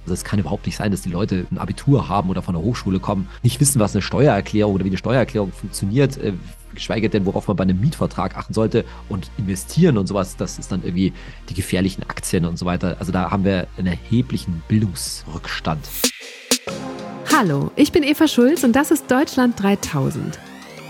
Also es kann überhaupt nicht sein, dass die Leute ein Abitur haben oder von der Hochschule kommen, nicht wissen, was eine Steuererklärung oder wie eine Steuererklärung funktioniert, geschweige denn, worauf man bei einem Mietvertrag achten sollte und investieren und sowas. Das ist dann irgendwie die gefährlichen Aktien und so weiter. Also da haben wir einen erheblichen Bildungsrückstand. Hallo, ich bin Eva Schulz und das ist Deutschland 3000.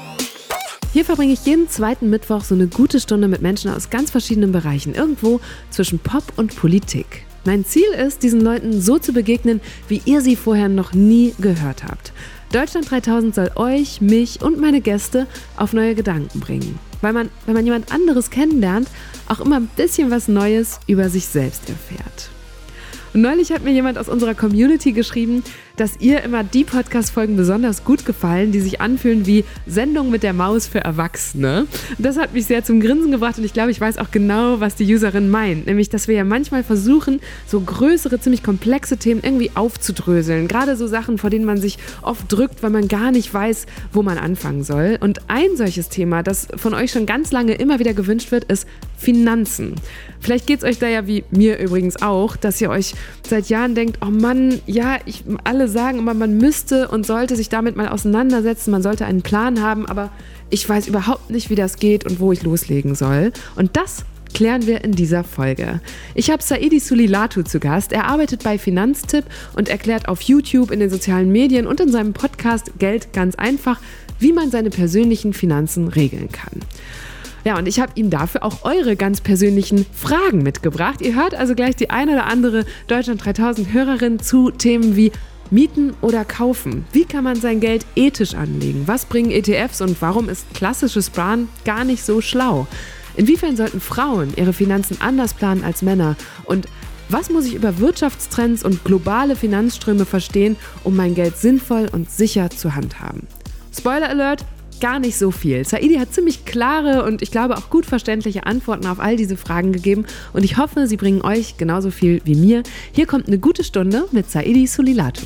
Hier verbringe ich jeden zweiten Mittwoch so eine gute Stunde mit Menschen aus ganz verschiedenen Bereichen, irgendwo zwischen Pop und Politik. Mein Ziel ist, diesen Leuten so zu begegnen, wie ihr sie vorher noch nie gehört habt. Deutschland 3000 soll euch, mich und meine Gäste auf neue Gedanken bringen. Weil man, wenn man jemand anderes kennenlernt, auch immer ein bisschen was Neues über sich selbst erfährt. Und neulich hat mir jemand aus unserer Community geschrieben, dass ihr immer die Podcast-Folgen besonders gut gefallen, die sich anfühlen wie Sendung mit der Maus für Erwachsene. Das hat mich sehr zum Grinsen gebracht und ich glaube, ich weiß auch genau, was die Userin meint. Nämlich, dass wir ja manchmal versuchen, so größere, ziemlich komplexe Themen irgendwie aufzudröseln. Gerade so Sachen, vor denen man sich oft drückt, weil man gar nicht weiß, wo man anfangen soll. Und ein solches Thema, das von euch schon ganz lange immer wieder gewünscht wird, ist Finanzen. Vielleicht geht es euch da ja wie mir übrigens auch, dass ihr euch seit Jahren denkt, oh Mann, ja, alle sagen immer, man müsste und sollte sich damit mal auseinandersetzen, man sollte einen Plan haben, aber ich weiß überhaupt nicht, wie das geht und wo ich loslegen soll. Und das klären wir in dieser Folge. Ich habe Saidi Sulilatu zu Gast. Er arbeitet bei Finanztipp und erklärt auf YouTube, in den sozialen Medien und in seinem Podcast Geld ganz einfach, wie man seine persönlichen Finanzen regeln kann. Ja, und ich habe ihm dafür auch eure ganz persönlichen Fragen mitgebracht. Ihr hört also gleich die eine oder andere Deutschland 3000 Hörerin zu Themen wie Mieten oder kaufen. Wie kann man sein Geld ethisch anlegen? Was bringen ETFs und warum ist klassisches Sparen gar nicht so schlau? Inwiefern sollten Frauen ihre Finanzen anders planen als Männer? Und was muss ich über Wirtschaftstrends und globale Finanzströme verstehen, um mein Geld sinnvoll und sicher zu handhaben? Spoiler Alert! Gar nicht so viel. Saidi hat ziemlich klare und ich glaube auch gut verständliche Antworten auf all diese Fragen gegeben und ich hoffe, sie bringen euch genauso viel wie mir. Hier kommt eine gute Stunde mit Saidi Sulilatu.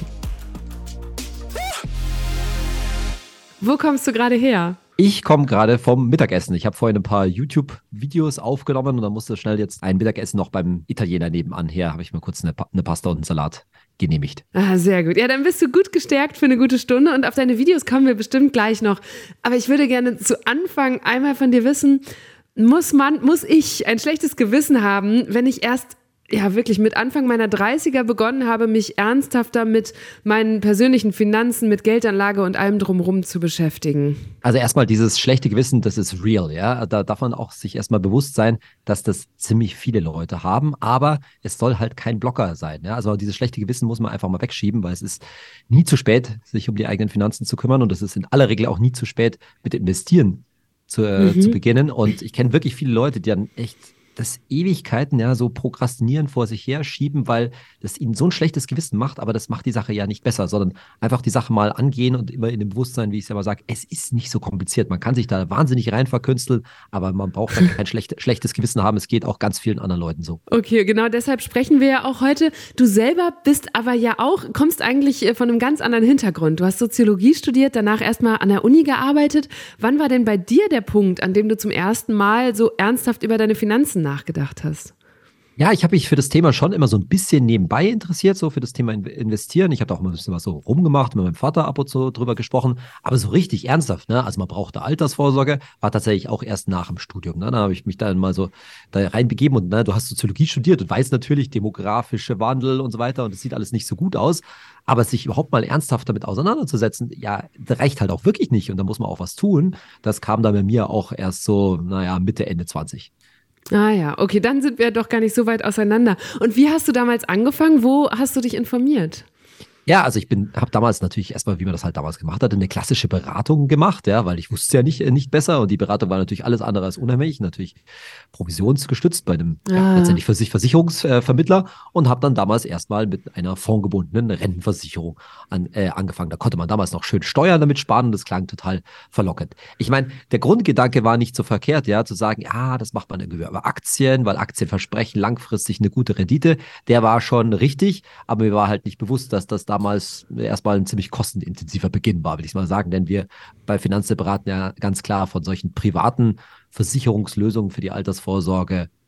Wo kommst du gerade her? Ich komme gerade vom Mittagessen. Ich habe vorhin ein paar YouTube-Videos aufgenommen und dann musste schnell jetzt ein Mittagessen noch beim Italiener nebenan her. Habe ich mir kurz eine Pasta und einen Salat genehmigt. Ah, sehr gut. Ja, dann bist du gut gestärkt für eine gute Stunde und auf deine Videos kommen wir bestimmt gleich noch. Aber ich würde gerne zu Anfang einmal von dir wissen, muss ich ein schlechtes Gewissen haben, wenn ich erst wirklich mit Anfang meiner 30er begonnen habe, mich ernsthafter mit meinen persönlichen Finanzen, mit Geldanlage und allem drumherum zu beschäftigen? Also erstmal dieses schlechte Gewissen, das ist real, ja. Da darf man auch sich erstmal bewusst sein, dass das ziemlich viele Leute haben, aber es soll halt kein Blocker sein, ja. Also dieses schlechte Gewissen muss man einfach mal wegschieben, weil es ist nie zu spät, sich um die eigenen Finanzen zu kümmern und es ist in aller Regel auch nie zu spät, mit Investieren zu beginnen. Und ich kenne wirklich viele Leute, die dann echt das Ewigkeiten so prokrastinieren, vor sich her schieben, weil das ihnen so ein schlechtes Gewissen macht, aber das macht die Sache ja nicht besser, sondern einfach die Sache mal angehen und immer in dem Bewusstsein, wie ich es immer sage, es ist nicht so kompliziert. Man kann sich da wahnsinnig rein verkünsteln, aber man braucht dann kein schlechtes Gewissen haben. Es geht auch ganz vielen anderen Leuten so. Okay, genau deshalb sprechen wir ja auch heute. Du selber bist aber ja auch, kommst eigentlich von einem ganz anderen Hintergrund. Du hast Soziologie studiert, danach erstmal an der Uni gearbeitet. Wann war denn bei dir der Punkt, an dem du zum ersten Mal so ernsthaft über deine Finanzen nachgedacht hast? Ja, ich habe mich für das Thema schon immer so ein bisschen nebenbei interessiert, so für das Thema Investieren. Ich habe da auch immer ein bisschen was so rumgemacht, mit meinem Vater ab und zu drüber gesprochen, aber so richtig ernsthaft, ne? Also man brauchte Altersvorsorge, war tatsächlich auch erst nach dem Studium, ne? Da habe ich mich dann mal so da reinbegeben und du hast Soziologie studiert und weißt natürlich demografische Wandel und so weiter und es sieht alles nicht so gut aus, aber sich überhaupt mal ernsthaft damit auseinanderzusetzen, ja, das reicht halt auch wirklich nicht und da muss man auch was tun. Das kam dann bei mir auch erst so, Mitte, Ende 20. Ah ja, okay, dann sind wir doch gar nicht so weit auseinander. Und wie hast du damals angefangen? Wo hast du dich informiert? Ja, also ich habe damals natürlich erstmal, wie man das halt damals gemacht hatte, eine klassische Beratung gemacht, ja, weil ich wusste ja nicht besser und die Beratung war natürlich alles andere als unheimlich, natürlich provisionsgestützt bei einem letztendlich Versicherungsvermittler und habe dann damals erstmal mit einer fondgebundenen Rentenversicherung angefangen. Da konnte man damals noch schön Steuern damit sparen und das klang total verlockend. Ich meine, der Grundgedanke war nicht so verkehrt, ja, zu sagen, ja, das macht man irgendwie über Aktien, weil Aktien versprechen langfristig eine gute Rendite. Der war schon richtig, aber mir war halt nicht bewusst, dass das damals erstmal ein ziemlich kostenintensiver Beginn war, will ich mal sagen, denn wir bei Finanztipp beraten ja ganz klar von solchen privaten Versicherungslösungen für die Altersvorsorge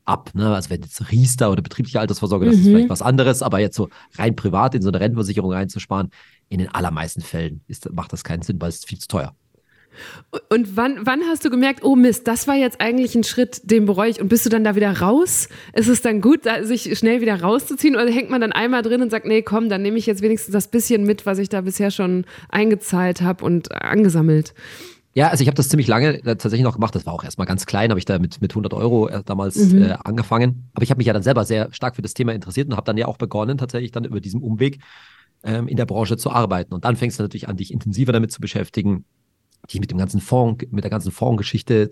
ab. Ne? Also wenn jetzt Riester oder betriebliche Altersvorsorge, das ist vielleicht was anderes, aber jetzt so rein privat in so eine Rentenversicherung reinzusparen, in den allermeisten Fällen macht das keinen Sinn, weil es ist viel zu teuer. Und wann hast du gemerkt, oh Mist, das war jetzt eigentlich ein Schritt, den bereue ich, und bist du dann da wieder raus? Ist es dann gut, sich schnell wieder rauszuziehen, oder hängt man dann einmal drin und sagt, nee, komm, dann nehme ich jetzt wenigstens das bisschen mit, was ich da bisher schon eingezahlt habe und angesammelt? Ja, also ich habe das ziemlich lange tatsächlich noch gemacht. Das war auch erstmal ganz klein, habe ich da mit 100 Euro damals angefangen. Aber ich habe mich ja dann selber sehr stark für das Thema interessiert und habe dann ja auch begonnen, tatsächlich dann über diesen Umweg in der Branche zu arbeiten. Und dann fängst du natürlich an, dich intensiver damit zu beschäftigen, dich mit der ganzen Fondsgeschichte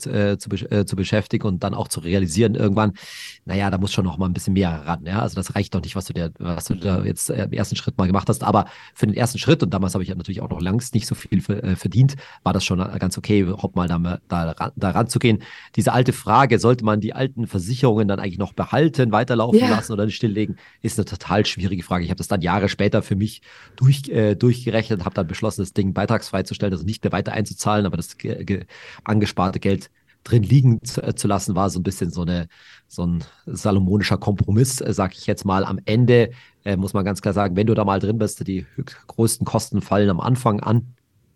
zu beschäftigen und dann auch zu realisieren irgendwann, naja, da muss schon noch mal ein bisschen mehr ran. Ja? Also das reicht doch nicht, was du da jetzt im ersten Schritt mal gemacht hast. Aber für den ersten Schritt, und damals habe ich ja natürlich auch noch längst nicht so viel verdient, war das schon ganz okay, überhaupt mal da ranzugehen. Diese alte Frage, sollte man die alten Versicherungen dann eigentlich noch behalten, weiterlaufen lassen oder stilllegen, ist eine total schwierige Frage. Ich habe das dann Jahre später für mich durchgerechnet, habe dann beschlossen, das Ding beitragsfrei zu stellen, also nicht mehr weiter einzuzahlen, aber das angesparte Geld drin liegen zu lassen, war so ein bisschen so ein salomonischer Kompromiss, sage ich jetzt mal. Am Ende muss man ganz klar sagen, wenn du da mal drin bist, die größten Kosten fallen am Anfang an.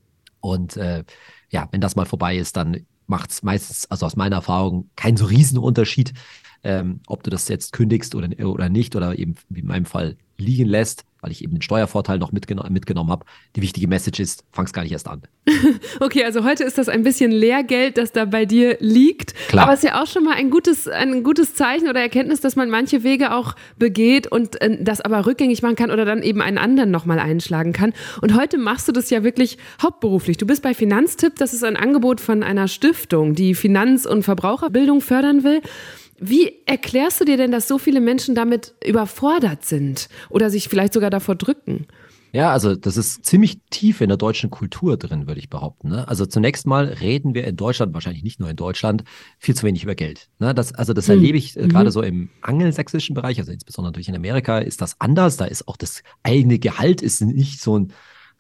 Und wenn das mal vorbei ist, dann macht es meistens, also aus meiner Erfahrung, keinen so riesen Unterschied, ob du das jetzt kündigst oder nicht, oder eben wie in meinem Fall liegen lässt, weil ich eben den Steuervorteil noch mitgenommen habe. Die wichtige Message ist, fang's gar nicht erst an. Okay, also heute ist das ein bisschen Lehrgeld, das da bei dir liegt. Klar. Aber es ist ja auch schon mal ein gutes Zeichen oder Erkenntnis, dass man manche Wege auch begeht und das aber rückgängig machen kann oder dann eben einen anderen nochmal einschlagen kann. Und heute machst du das ja wirklich hauptberuflich. Du bist bei Finanztipp, das ist ein Angebot von einer Stiftung, die Finanz- und Verbraucherbildung fördern will. Wie erklärst du dir denn, dass so viele Menschen damit überfordert sind oder sich vielleicht sogar davor drücken? Ja, also das ist ziemlich tief in der deutschen Kultur drin, würde ich behaupten. Ne? Also zunächst mal reden wir in Deutschland, wahrscheinlich nicht nur in Deutschland, viel zu wenig über Geld. Ne? Das erlebe ich gerade so im angelsächsischen Bereich, also insbesondere natürlich in Amerika ist das anders. Da ist auch das eigene Gehalt ist nicht so ein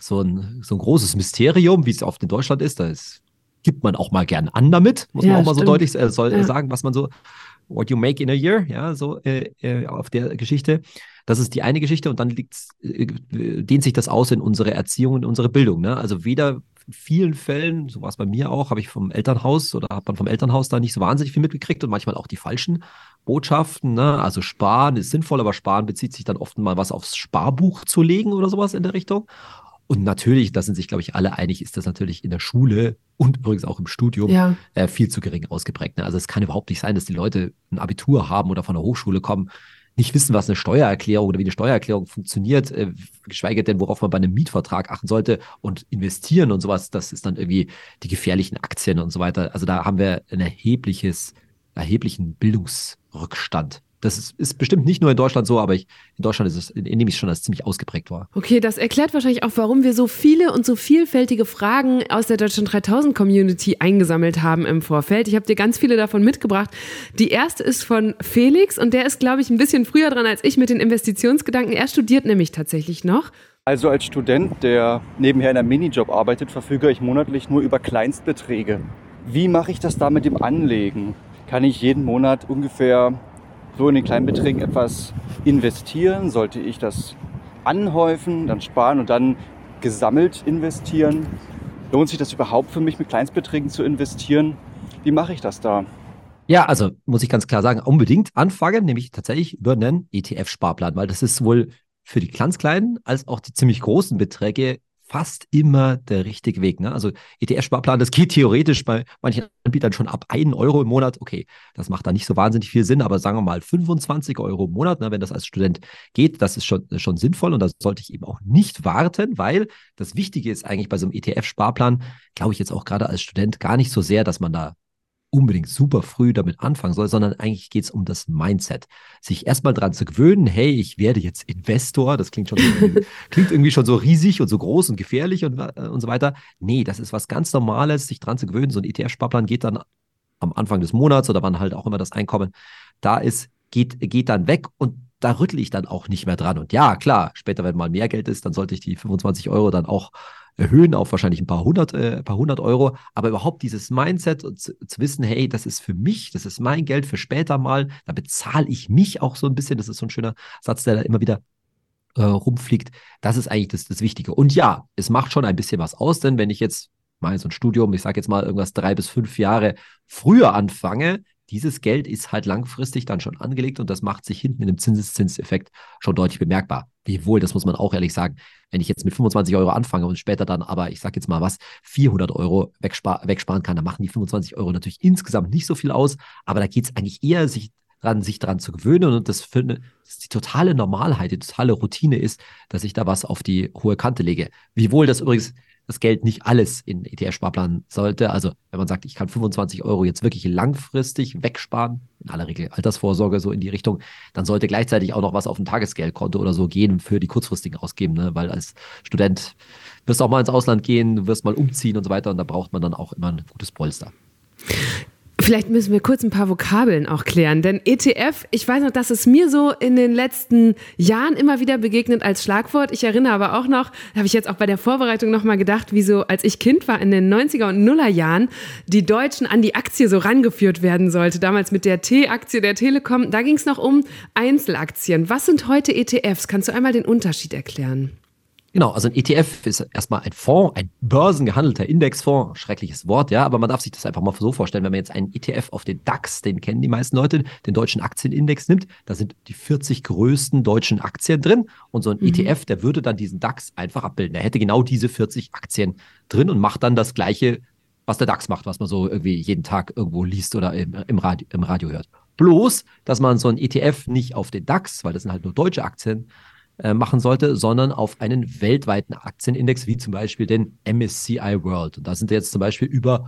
großes Mysterium, wie es oft in Deutschland ist. Gibt man auch mal gern an damit, muss man auch mal so deutlich sagen, was man so what you make in a year, ja, so auf der Geschichte. Das ist die eine Geschichte, und dann dehnt sich das aus in unsere Erziehung und unsere Bildung. Ne? Also weder in vielen Fällen, so war es bei mir auch, hat man vom Elternhaus da nicht so wahnsinnig viel mitgekriegt und manchmal auch die falschen Botschaften. Ne? Also Sparen ist sinnvoll, aber Sparen bezieht sich dann oft mal was aufs Sparbuch zu legen oder sowas in der Richtung. Und natürlich, da sind sich, glaube ich, alle einig, ist das natürlich in der Schule und übrigens auch im Studium viel zu gering ausgeprägt. Ne? Also es kann überhaupt nicht sein, dass die Leute ein Abitur haben oder von der Hochschule kommen, nicht wissen, was eine Steuererklärung oder wie eine Steuererklärung funktioniert, geschweige denn, worauf man bei einem Mietvertrag achten sollte, und investieren und sowas. Das ist dann irgendwie die gefährlichen Aktien und so weiter. Also da haben wir einen erheblichen Bildungsrückstand. Das ist bestimmt nicht nur in Deutschland so, aber in Deutschland nehme ich schon, dass es ziemlich ausgeprägt war. Okay, das erklärt wahrscheinlich auch, warum wir so viele und so vielfältige Fragen aus der Deutschland 3000 Community eingesammelt haben im Vorfeld. Ich habe dir ganz viele davon mitgebracht. Die erste ist von Felix, und der ist, glaube ich, ein bisschen früher dran als ich mit den Investitionsgedanken. Er studiert nämlich tatsächlich noch. Also als Student, der nebenher in einem Minijob arbeitet, verfüge ich monatlich nur über Kleinstbeträge. Wie mache ich das da mit dem Anlegen? Kann ich jeden Monat ungefähr so in den kleinen Beträgen etwas investieren? Sollte ich das anhäufen, dann sparen und dann gesammelt investieren? Lohnt sich das überhaupt für mich, mit Kleinstbeträgen zu investieren? Wie mache ich das da? Ja, also muss ich ganz klar sagen, unbedingt anfangen, nämlich tatsächlich über einen ETF-Sparplan, weil das ist sowohl für die ganz kleinen als auch die ziemlich großen Beträge fast immer der richtige Weg. Ne? Also ETF-Sparplan, das geht theoretisch bei manchen Anbietern schon ab 1 Euro im Monat. Okay, das macht da nicht so wahnsinnig viel Sinn, aber sagen wir mal 25 Euro im Monat, ne, wenn das als Student geht, das ist schon sinnvoll, und da sollte ich eben auch nicht warten, weil das Wichtige ist eigentlich bei so einem ETF-Sparplan, glaube ich jetzt auch gerade als Student, gar nicht so sehr, dass man da unbedingt super früh damit anfangen soll, sondern eigentlich geht es um das Mindset. Sich erstmal dran zu gewöhnen, hey, ich werde jetzt Investor, das klingt irgendwie schon so riesig und so groß und gefährlich und so weiter. Nee, das ist was ganz Normales, sich dran zu gewöhnen. So ein ETF-Sparplan geht dann am Anfang des Monats oder wann halt auch immer das Einkommen da ist, geht dann weg, und da rüttle ich dann auch nicht mehr dran. Und ja, klar, später, wenn mal mehr Geld ist, dann sollte ich die 25 Euro dann auch erhöhen auf wahrscheinlich ein paar hundert Euro, aber überhaupt dieses Mindset zu wissen, hey, das ist für mich, das ist mein Geld für später mal, da bezahle ich mich auch so ein bisschen, das ist so ein schöner Satz, der da immer wieder rumfliegt, das ist eigentlich das Wichtige. Und ja, es macht schon ein bisschen was aus, denn wenn ich jetzt mal so ein Studium, ich sage jetzt mal irgendwas 3 bis 5 Jahre früher anfange, dieses Geld ist halt langfristig dann schon angelegt und das macht sich hinten in dem Zinseszinseffekt schon deutlich bemerkbar. Wiewohl, das muss man auch ehrlich sagen, wenn ich jetzt mit 25 Euro anfange und später dann aber, ich sage jetzt mal was, 400 Euro wegsparen kann, dann machen die 25 Euro natürlich insgesamt nicht so viel aus, aber da geht es eigentlich eher sich dran zu gewöhnen und das die totale Normalheit, die totale Routine ist, dass ich da was auf die hohe Kante lege. Wiewohl das übrigens das Geld nicht alles in ETF-Sparplan sollte. Also wenn man sagt, ich kann 25 Euro jetzt wirklich langfristig wegsparen, in aller Regel Altersvorsorge so in die Richtung, dann sollte gleichzeitig auch noch was auf ein Tagesgeldkonto oder so gehen für die kurzfristigen ausgeben, ne? Weil als Student wirst du auch mal ins Ausland gehen, du wirst mal umziehen und so weiter und da braucht man dann auch immer ein gutes Polster. Vielleicht müssen wir kurz ein paar Vokabeln auch klären, denn ETF, ich weiß noch, dass es mir so in den letzten Jahren immer wieder begegnet als Schlagwort. Ich erinnere aber auch noch, da habe ich jetzt auch bei der Vorbereitung nochmal gedacht, wie so, als ich Kind war in den 90er und Nuller Jahren, die Deutschen an die Aktie so rangeführt werden sollte. Damals mit der T-Aktie der Telekom, da ging es noch um Einzelaktien. Was sind heute ETFs? Kannst du einmal den Unterschied erklären? Genau, also ein ETF ist erstmal ein Fonds, ein börsengehandelter Indexfonds, schreckliches Wort, ja, aber man darf sich das einfach mal so vorstellen, wenn man jetzt einen ETF auf den DAX, den kennen die meisten Leute, den deutschen Aktienindex nimmt, da sind die 40 größten deutschen Aktien drin und so ein ETF, der würde dann diesen DAX einfach abbilden. Er hätte genau diese 40 Aktien drin und macht dann das Gleiche, was der DAX macht, was man so irgendwie jeden Tag irgendwo liest oder im Radio hört. Bloß, dass man so ein ETF nicht auf den DAX, weil das sind halt nur deutsche Aktien, machen sollte, sondern auf einen weltweiten Aktienindex, wie zum Beispiel den MSCI World. Und da sind jetzt zum Beispiel über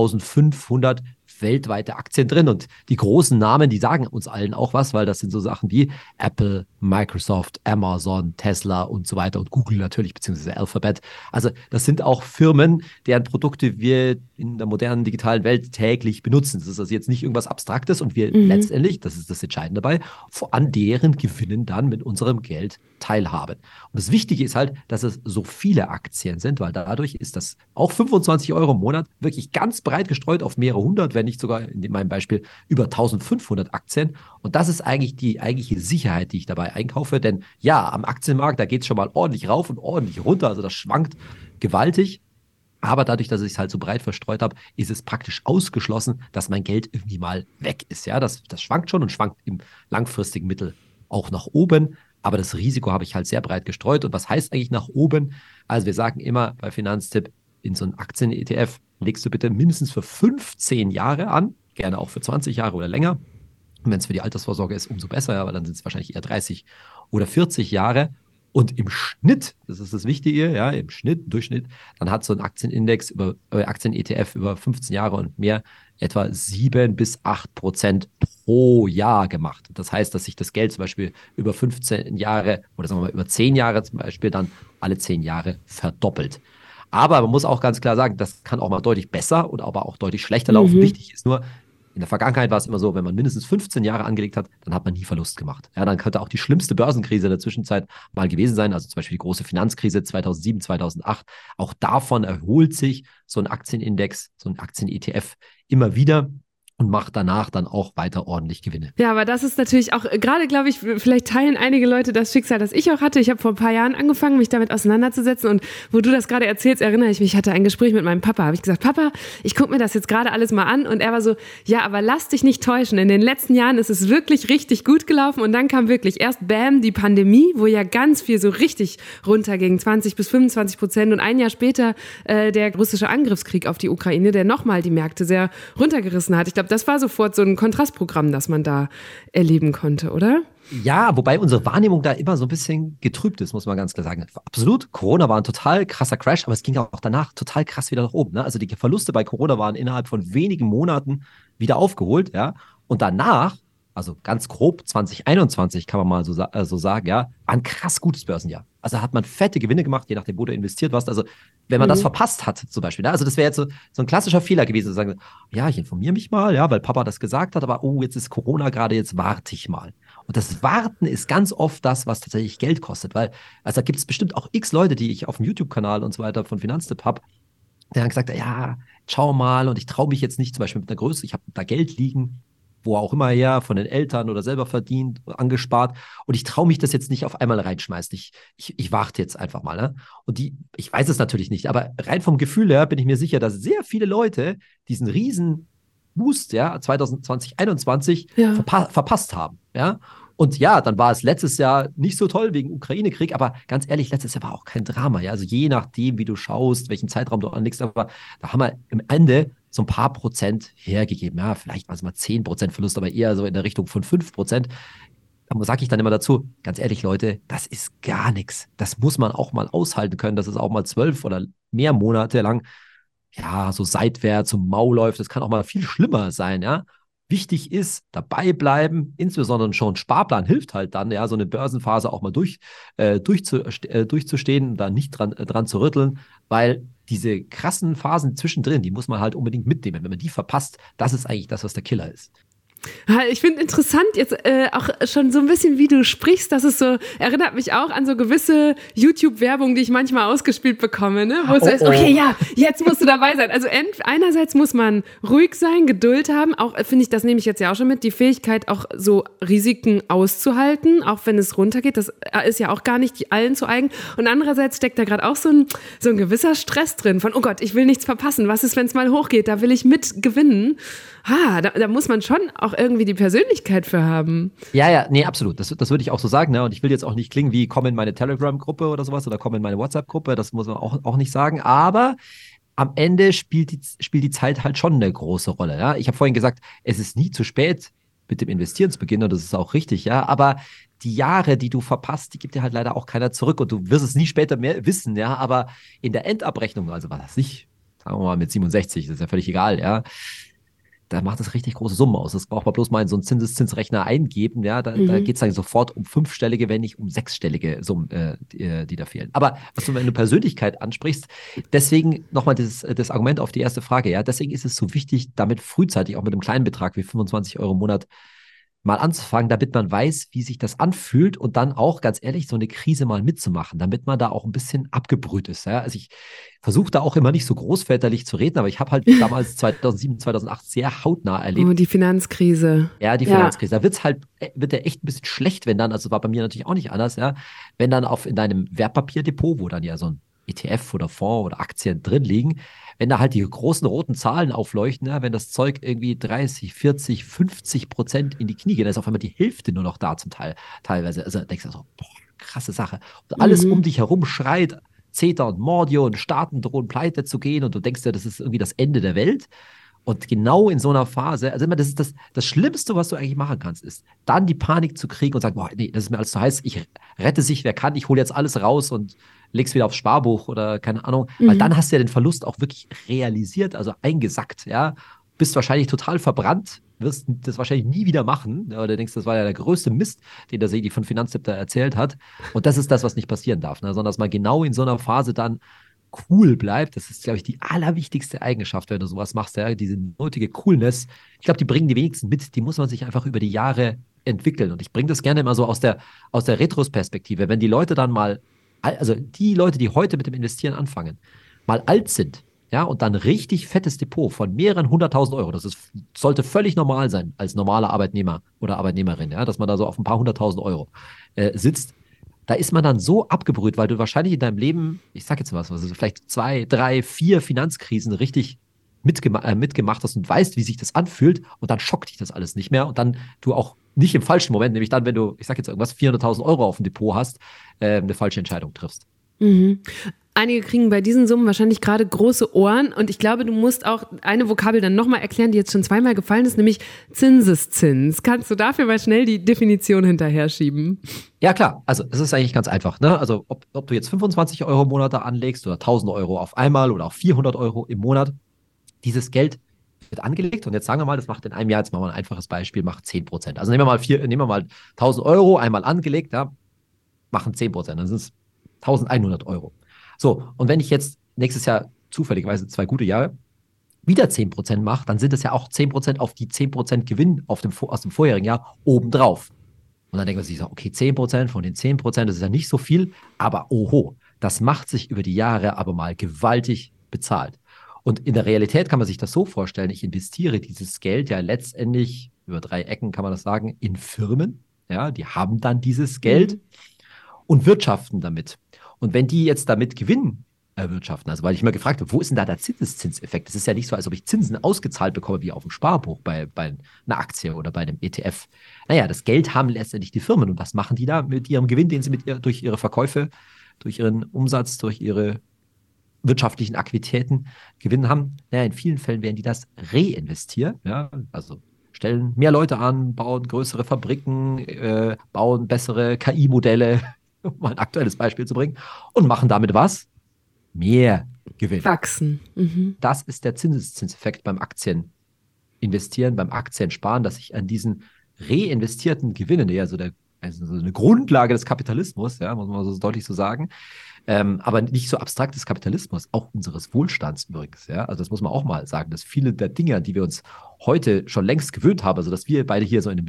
1500 weltweite Aktien drin. Und die großen Namen, die sagen uns allen auch was, weil das sind so Sachen wie Apple, Microsoft, Amazon, Tesla und so weiter und Google natürlich, beziehungsweise Alphabet. Also das sind auch Firmen, deren Produkte wir in der modernen digitalen Welt täglich benutzen. Das ist also jetzt nicht irgendwas Abstraktes und wir letztendlich, das ist das Entscheidende dabei, an deren Gewinnen dann mit unserem Geld teilhaben. Und das Wichtige ist halt, dass es so viele Aktien sind, weil dadurch ist das auch 25 Euro im Monat wirklich ganz breit gestreut auf mehrere hundert, wenn nicht sogar in meinem Beispiel über 1500 Aktien. Und das ist eigentlich die eigentliche Sicherheit, die ich dabei einkaufe. Denn ja, am Aktienmarkt, da geht es schon mal ordentlich rauf und ordentlich runter. Also das schwankt gewaltig. Aber dadurch, dass ich es halt so breit verstreut habe, ist es praktisch ausgeschlossen, dass mein Geld irgendwie mal weg ist. Ja, das schwankt schon und schwankt im langfristigen Mittel auch nach oben. Aber das Risiko habe ich halt sehr breit gestreut. Und was heißt eigentlich nach oben? Also wir sagen immer bei Finanztipp, in so einen Aktien-ETF legst du bitte mindestens für 15 Jahre an, gerne auch für 20 Jahre oder länger. Und wenn es für die Altersvorsorge ist, umso besser, ja, weil dann sind es wahrscheinlich eher 30 oder 40 Jahre. Und im Schnitt, das ist das Wichtige, ja, im Durchschnitt, dann hat so ein Aktienindex Aktien-ETF über 15 Jahre und mehr etwa 7-8% pro Jahr gemacht. Das heißt, dass sich das Geld zum Beispiel über 15 Jahre oder sagen wir mal über 10 Jahre zum Beispiel dann alle 10 Jahre verdoppelt. Aber man muss auch ganz klar sagen, das kann auch mal deutlich besser und aber auch deutlich schlechter laufen. Wichtig ist nur, in der Vergangenheit war es immer so, wenn man mindestens 15 Jahre angelegt hat, dann hat man nie Verlust gemacht. Ja, dann könnte auch die schlimmste Börsenkrise in der Zwischenzeit mal gewesen sein, also zum Beispiel die große Finanzkrise 2007, 2008. Auch davon erholt sich so ein Aktienindex, so ein Aktien-ETF immer wieder und macht danach dann auch weiter ordentlich Gewinne. Ja, aber das ist natürlich auch, gerade glaube ich, vielleicht teilen einige Leute das Schicksal, das ich auch hatte. Ich habe vor ein paar Jahren angefangen, mich damit auseinanderzusetzen und wo du das gerade erzählst, erinnere ich mich, ich hatte ein Gespräch mit meinem Papa, habe ich gesagt, Papa, ich gucke mir das jetzt gerade alles mal an und er war so, ja, aber lass dich nicht täuschen, in den letzten Jahren ist es wirklich richtig gut gelaufen und dann kam wirklich erst bam, die Pandemie, wo ja ganz viel so richtig runterging, 20-25% und ein Jahr später der russische Angriffskrieg auf die Ukraine, der nochmal die Märkte sehr runtergerissen hat. Ich glaube, das war sofort so ein Kontrastprogramm, das man da erleben konnte, oder? Ja, wobei unsere Wahrnehmung da immer so ein bisschen getrübt ist, muss man ganz klar sagen. Absolut, Corona war ein total krasser Crash, aber es ging auch danach total krass wieder nach oben. Ne? Also die Verluste bei Corona waren innerhalb von wenigen Monaten wieder aufgeholt, ja. Und danach, also ganz grob 2021 kann man mal so sagen, ja, war ein krass gutes Börsenjahr. Also hat man fette Gewinne gemacht, je nachdem, wo du investiert warst. Also wenn man das verpasst hat zum Beispiel, ne? Also das wäre jetzt so ein klassischer Fehler gewesen, zu sagen, ja, ich informiere mich mal, ja, weil Papa das gesagt hat, aber oh, jetzt ist Corona gerade, jetzt warte ich mal. Und das Warten ist ganz oft das, was tatsächlich Geld kostet, weil, also da gibt es bestimmt auch x Leute, die ich auf dem YouTube-Kanal und so weiter von Finanztipp habe, die haben gesagt, ja, schau mal, und ich traue mich jetzt nicht, zum Beispiel mit einer Größe, ich habe da Geld liegen, wo auch immer her, von den Eltern oder selber verdient, angespart. Und ich traue mich das jetzt nicht auf einmal reinschmeißen. Ich warte jetzt einfach mal. Ne? Und ich weiß es natürlich nicht, aber rein vom Gefühl her bin ich mir sicher, dass sehr viele Leute diesen riesen Boost, ja, 2020, 2021 verpasst haben. Ja? Und ja, dann war es letztes Jahr nicht so toll wegen Ukraine-Krieg, aber ganz ehrlich, letztes Jahr war auch kein Drama. Ja? Also je nachdem, wie du schaust, welchen Zeitraum du anlegst, aber da haben wir im Ende so ein paar Prozent hergegeben. Ja, vielleicht waren es mal 10% Verlust, aber eher so in der Richtung von 5%. Da sage ich dann immer dazu, ganz ehrlich, Leute, das ist gar nichts. Das muss man auch mal aushalten können, dass es auch mal 12 oder mehr Monate lang, ja, so seitwärts, so mau läuft. Das kann auch mal viel schlimmer sein, ja. Wichtig ist, dabei bleiben, insbesondere schon Sparplan hilft halt dann, ja, so eine Börsenphase auch mal durchzustehen, da nicht dran zu rütteln, weil diese krassen Phasen zwischendrin, die muss man halt unbedingt mitnehmen. Wenn man die verpasst, das ist eigentlich das, was der Killer ist. Ich finde interessant jetzt auch schon so ein bisschen, wie du sprichst, dass es so, erinnert mich auch an so gewisse YouTube-Werbung, die ich manchmal ausgespielt bekomme, ne? Wo es so ist, okay, ja, jetzt musst du dabei sein. Also einerseits muss man ruhig sein, Geduld haben, auch finde ich, das nehme ich jetzt ja auch schon mit, die Fähigkeit auch so Risiken auszuhalten, auch wenn es runtergeht, das ist ja auch gar nicht allen zu eigen. Und andererseits steckt da gerade auch so ein gewisser Stress drin von, oh Gott, ich will nichts verpassen, was ist, wenn es mal hochgeht, da will ich mitgewinnen. Da muss man schon auch irgendwie die Persönlichkeit für haben. Ja, nee, absolut. Das würde ich auch so sagen. Ne? Und ich will jetzt auch nicht klingen wie, komm in meine Telegram-Gruppe oder sowas oder komm in meine WhatsApp-Gruppe. Das muss man auch nicht sagen. Aber am Ende spielt die Zeit halt schon eine große Rolle. Ja? Ich habe vorhin gesagt, es ist nie zu spät, mit dem Investieren zu beginnen. Und das ist auch richtig. Ja, aber die Jahre, die du verpasst, die gibt dir halt leider auch keiner zurück. Und du wirst es nie später mehr wissen. Ja, aber in der Endabrechnung, also was weiß ich, sagen wir mal mit 67, das ist ja völlig egal. Ja. Da macht das richtig große Summen aus. Das braucht man bloß mal in so einen Zinseszinsrechner eingeben. Ja, da geht es dann sofort um 5-stellige, wenn nicht um 6-stellige Summen, die da fehlen. Aber wenn du Persönlichkeit ansprichst, deswegen nochmal das Argument auf die erste Frage. Ja, deswegen ist es so wichtig, damit frühzeitig auch mit einem kleinen Betrag wie 25 Euro im Monat mal anzufangen, damit man weiß, wie sich das anfühlt und dann auch, ganz ehrlich, so eine Krise mal mitzumachen, damit man da auch ein bisschen abgebrüht ist. Ja? Also ich versuche da auch immer nicht so großväterlich zu reden, aber ich habe halt damals 2007, 2008 sehr hautnah erlebt. Oh, die Finanzkrise. Ja, die Finanzkrise. Da wird der echt ein bisschen schlecht, wenn dann, also war bei mir natürlich auch nicht anders, ja, wenn dann in deinem Wertpapierdepot, wo dann ja so ein ETF oder Fonds oder Aktien drin liegen, wenn da halt die großen roten Zahlen aufleuchten, ja, wenn das Zeug irgendwie 30, 40, 50% in die Knie geht, dann ist auf einmal die Hälfte nur noch da zum Teil, teilweise. Also denkst du so, boah, krasse Sache. Und alles um dich herum schreit, CETA und Mordio und Staaten drohen pleite zu gehen und du denkst ja, das ist irgendwie das Ende der Welt. Und genau in so einer Phase, also immer, das ist das Schlimmste, was du eigentlich machen kannst, ist dann die Panik zu kriegen und sagen, boah, nee, das ist mir alles zu heiß, ich rette sich, wer kann, ich hole jetzt alles raus und leg's wieder aufs Sparbuch oder keine Ahnung, weil dann hast du ja den Verlust auch wirklich realisiert, also eingesackt, ja, bist wahrscheinlich total verbrannt, wirst das wahrscheinlich nie wieder machen, oder du denkst, das war ja der größte Mist, den der Seidi von Finanztipp da erzählt hat, und das ist das, was nicht passieren darf, ne? Sondern dass man genau in so einer Phase dann cool bleibt. Das ist, glaube ich, die allerwichtigste Eigenschaft, wenn du sowas machst, ja, diese nötige Coolness. Ich glaube, die bringen die wenigsten mit. Die muss man sich einfach über die Jahre entwickeln. Und ich bringe das gerne immer so aus der Retrospektive. Wenn die Leute dann mal, also die Leute, die heute mit dem Investieren anfangen, mal alt sind, ja, und dann richtig fettes Depot von mehreren 100.000 Euro, sollte völlig normal sein als normaler Arbeitnehmer oder Arbeitnehmerin, ja, dass man da so auf ein paar 100.000 Euro sitzt. Da ist man dann so abgebrüht, weil du wahrscheinlich in deinem Leben, ich sag jetzt was, also vielleicht 2, 3, 4 Finanzkrisen richtig mitgemacht hast und weißt, wie sich das anfühlt, und dann schockt dich das alles nicht mehr und dann du auch nicht im falschen Moment, nämlich dann, wenn du, ich sag jetzt irgendwas, 400.000 Euro auf dem Depot hast, eine falsche Entscheidung triffst. Mhm. Einige kriegen bei diesen Summen wahrscheinlich gerade große Ohren, und ich glaube, du musst auch eine Vokabel dann nochmal erklären, die jetzt schon zweimal gefallen ist, nämlich Zinseszins. Kannst du dafür mal schnell die Definition hinterher schieben? Ja, klar. Also es ist eigentlich ganz einfach, ne? Also ob du jetzt 25 Euro im Monat da anlegst oder 1.000 Euro auf einmal oder auch 400 Euro im Monat, dieses Geld wird angelegt, und jetzt sagen wir mal, das macht in einem Jahr, jetzt machen wir ein einfaches Beispiel, macht 10%. Also nehmen wir mal 1.000 Euro einmal angelegt, ja, machen 10%, dann sind es 1.100 Euro. So, und wenn ich jetzt nächstes Jahr zufälligerweise 2 gute Jahre wieder 10% mache, dann sind es ja auch 10% auf die 10% Gewinn aus dem vorherigen Jahr obendrauf. Und dann denkt man sich so, okay, 10% von den 10%, das ist ja nicht so viel, aber oho, das macht sich über die Jahre aber mal gewaltig bezahlt. Und in der Realität kann man sich das so vorstellen, ich investiere dieses Geld ja letztendlich, über 3 Ecken kann man das sagen, in Firmen, ja, die haben dann dieses Geld und wirtschaften damit. Und wenn die jetzt damit Gewinn erwirtschaften, also weil ich mir gefragt habe, wo ist denn da der Zinseszinseffekt? Es ist ja nicht so, als ob ich Zinsen ausgezahlt bekomme wie auf dem Sparbuch bei einer Aktie oder bei einem ETF. Naja, das Geld haben letztendlich die Firmen. Und was machen die da mit ihrem Gewinn, den sie durch ihre Verkäufe, durch ihren Umsatz, durch ihre wirtschaftlichen Aktivitäten Gewinn haben? Naja, in vielen Fällen werden die das reinvestieren, ja, also stellen mehr Leute an, bauen größere Fabriken, bauen bessere KI-Modelle, um mal ein aktuelles Beispiel zu bringen, und machen damit was? Mehr Gewinn. Wachsen. Das ist der Zinseszinseffekt beim Aktieninvestieren, beim Aktiensparen, dass ich an diesen reinvestierten Gewinnen, also so eine Grundlage des Kapitalismus, ja, muss man so deutlich so sagen, aber nicht so abstrakt des Kapitalismus, auch unseres Wohlstands übrigens. Ja? Also das muss man auch mal sagen, dass viele der Dinge, die wir uns heute schon längst gewöhnt haben, also dass wir beide hier so in einem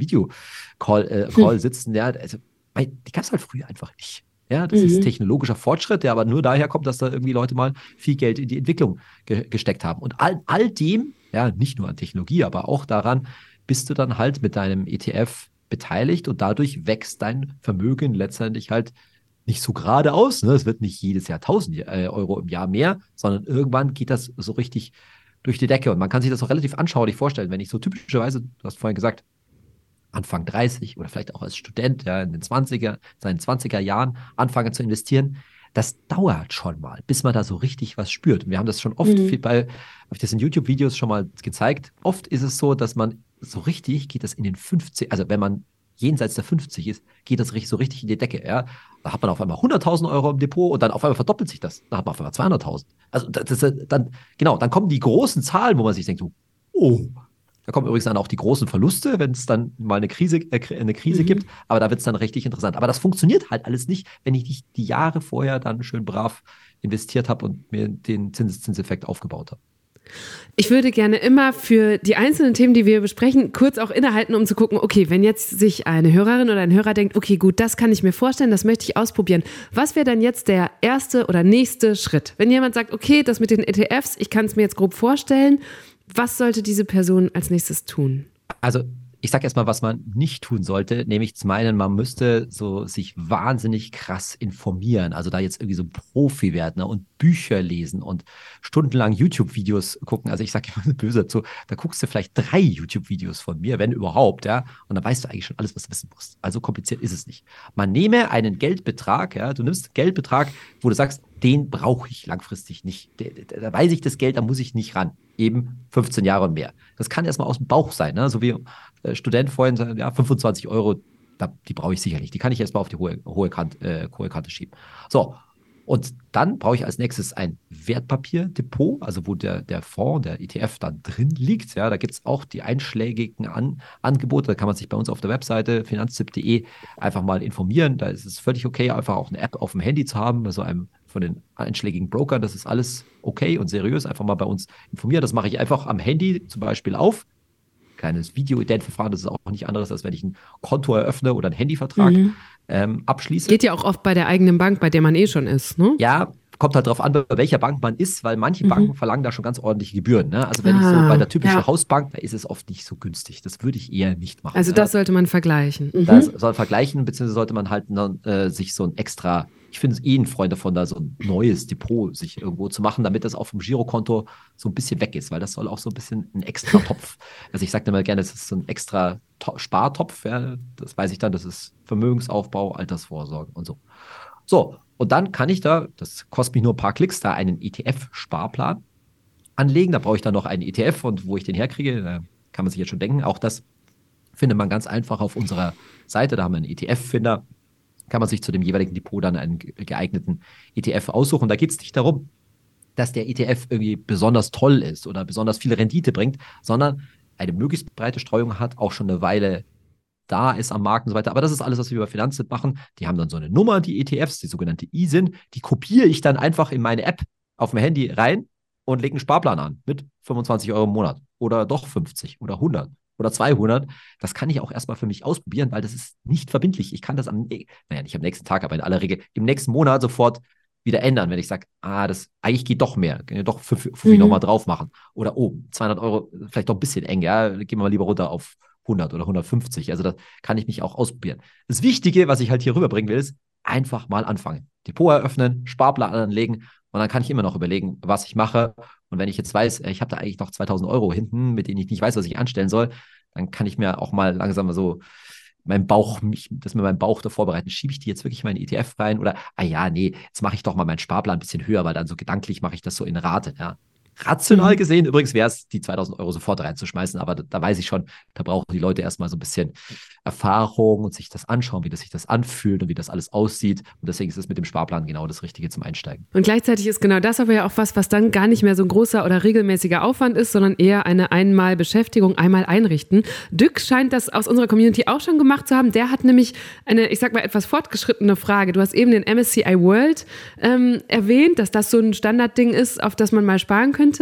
Video-Call sitzen, ja, also, die gab es halt früher einfach nicht. Ja, das ist technologischer Fortschritt, der aber nur daher kommt, dass da irgendwie Leute mal viel Geld in die Entwicklung gesteckt haben. Und all dem, ja, nicht nur an Technologie, aber auch daran, bist du dann halt mit deinem ETF beteiligt und dadurch wächst dein Vermögen letztendlich halt nicht so geradeaus. Ne? Es wird nicht jedes Jahr 1.000 Euro im Jahr mehr, sondern irgendwann geht das so richtig durch die Decke. Und man kann sich das auch relativ anschaulich vorstellen, wenn ich so typischerweise, du hast vorhin gesagt, Anfang 30 oder vielleicht auch als Student, ja, in seinen 20er Jahren anfange zu investieren, das dauert schon mal, bis man da so richtig was spürt. Und wir haben das schon oft habe ich das in YouTube-Videos schon mal gezeigt. Oft ist es so, dass man so richtig, geht das in den 50, also wenn man jenseits der 50 ist, geht das so richtig in die Decke. Ja? Da hat man auf einmal 100.000 Euro im Depot und dann auf einmal verdoppelt sich das. Dann hat man auf einmal 200.000. Also dann kommen die großen Zahlen, wo man sich denkt, oh, da kommen übrigens dann auch die großen Verluste, wenn es dann mal eine Krise gibt. Aber da wird es dann richtig interessant. Aber das funktioniert halt alles nicht, wenn ich nicht die Jahre vorher dann schön brav investiert habe und mir den Zinseszinseffekt aufgebaut habe. Ich würde gerne immer für die einzelnen Themen, die wir besprechen, kurz auch innehalten, um zu gucken, okay, wenn jetzt sich eine Hörerin oder ein Hörer denkt, okay, gut, das kann ich mir vorstellen, das möchte ich ausprobieren. Was wäre dann jetzt der erste oder nächste Schritt? Wenn jemand sagt, okay, das mit den ETFs, ich kann es mir jetzt grob vorstellen, was sollte diese Person als nächstes tun? Also ich sage erstmal, was man nicht tun sollte, nämlich zum einen, man müsste so sich wahnsinnig krass informieren, also da jetzt irgendwie so Profi werden, ne, und Bücher lesen und stundenlang YouTube-Videos gucken. Also ich sage immer böse dazu, da guckst du vielleicht 3 YouTube-Videos von mir, wenn überhaupt, ja, und dann weißt du eigentlich schon alles, was du wissen musst. Also kompliziert ist es nicht. Man nehme einen Geldbetrag, ja, du nimmst einen Geldbetrag, wo du sagst, den brauche ich langfristig nicht. Da weiß ich das Geld, da muss ich nicht ran. Eben 15 Jahre und mehr. Das kann erstmal aus dem Bauch sein, ne? So wie Student vorhin sagen, ja, 25 Euro, die brauche ich sicher nicht. Die kann ich erstmal auf die hohe Kante schieben. So, und dann brauche ich als nächstes ein Wertpapierdepot, also wo der Fonds, der ETF dann drin liegt. Ja, da gibt es auch die einschlägigen Angebote. Da kann man sich bei uns auf der Webseite finanztipp.de einfach mal informieren. Da ist es völlig okay, einfach auch eine App auf dem Handy zu haben, also einem von den einschlägigen Brokern. Das ist alles okay und seriös. Einfach mal bei uns informieren. Das mache ich einfach am Handy zum Beispiel auf. Kleines Video-Ident-Verfahren, das ist auch nicht anderes, als wenn ich ein Konto eröffne oder einen Handyvertrag abschließe. Geht ja auch oft bei der eigenen Bank, bei der man eh schon ist, ne? Ja, kommt halt drauf an, bei welcher Bank man ist, weil manche Banken verlangen da schon ganz ordentliche Gebühren. Ne? Also wenn ich so bei der typischen Hausbank, da ist es oft nicht so günstig. Das würde ich eher nicht machen. Also das sollte man vergleichen. Das soll vergleichen, beziehungsweise sollte man halt sich so ein extra, ich finde es ein Freund davon, da so ein neues Depot sich irgendwo zu machen, damit das auch vom Girokonto so ein bisschen weg ist, weil das soll auch so ein bisschen ein extra Topf. Also ich sage immer gerne, das ist so ein extra Spartopf, ja? Das weiß ich dann, das ist Vermögensaufbau, Altersvorsorge und so. So, und dann kann ich da, das kostet mich nur ein paar Klicks, da einen ETF-Sparplan anlegen. Da brauche ich dann noch einen ETF und wo ich den herkriege, da kann man sich jetzt schon denken. Auch das findet man ganz einfach auf unserer Seite. Da haben wir einen ETF-Finder. Kann man sich zu dem jeweiligen Depot dann einen geeigneten ETF aussuchen. Und da geht es nicht darum, dass der ETF irgendwie besonders toll ist oder besonders viel Rendite bringt, sondern eine möglichst breite Streuung hat, auch schon eine Weile da ist am Markt und so weiter. Aber das ist alles, was wir über Finanztipp machen. Die haben dann so eine Nummer, die ETFs, die sogenannte ISIN. Die kopiere ich dann einfach in meine App auf dem Handy rein und lege einen Sparplan an mit 25 Euro im Monat oder doch 50 oder 100 oder 200, das kann ich auch erstmal für mich ausprobieren, weil das ist nicht verbindlich. Ich kann das nicht am nächsten Tag, aber in aller Regel im nächsten Monat sofort wieder ändern, wenn ich sage, das eigentlich geht doch mehr, kann ich doch für nochmal drauf machen. Oder, 200 Euro, vielleicht doch ein bisschen eng, ja, gehen wir mal lieber runter auf 100 oder 150. Also da kann ich mich auch ausprobieren. Das Wichtige, was ich halt hier rüberbringen will, ist einfach mal anfangen. Depot eröffnen, Sparplan anlegen und dann kann ich immer noch überlegen, was ich mache. Und wenn ich jetzt weiß, ich habe da eigentlich noch 2000 Euro hinten, mit denen ich nicht weiß, was ich anstellen soll, dann kann ich mir auch mal langsam so meinem Bauch, das mit meinem Bauch da vorbereiten. Schiebe ich die jetzt wirklich mal in den ETF rein oder, jetzt mache ich doch mal meinen Sparplan ein bisschen höher, weil dann so gedanklich mache ich das so in Rate, ja. Rational gesehen, übrigens wäre es, die 2000 Euro sofort reinzuschmeißen, aber da weiß ich schon, da brauchen die Leute erstmal so ein bisschen Erfahrung und sich das anschauen, wie das sich das anfühlt und wie das alles aussieht. Und deswegen ist es mit dem Sparplan genau das Richtige zum Einsteigen. Und gleichzeitig ist genau das aber ja auch was dann gar nicht mehr so ein großer oder regelmäßiger Aufwand ist, sondern eher eine Einmalbeschäftigung, einmal einrichten. Dück scheint das aus unserer Community auch schon gemacht zu haben. Der hat nämlich eine, ich sag mal, etwas fortgeschrittene Frage. Du hast eben den MSCI World erwähnt, dass das so ein Standardding ist, auf das man mal sparen könnte.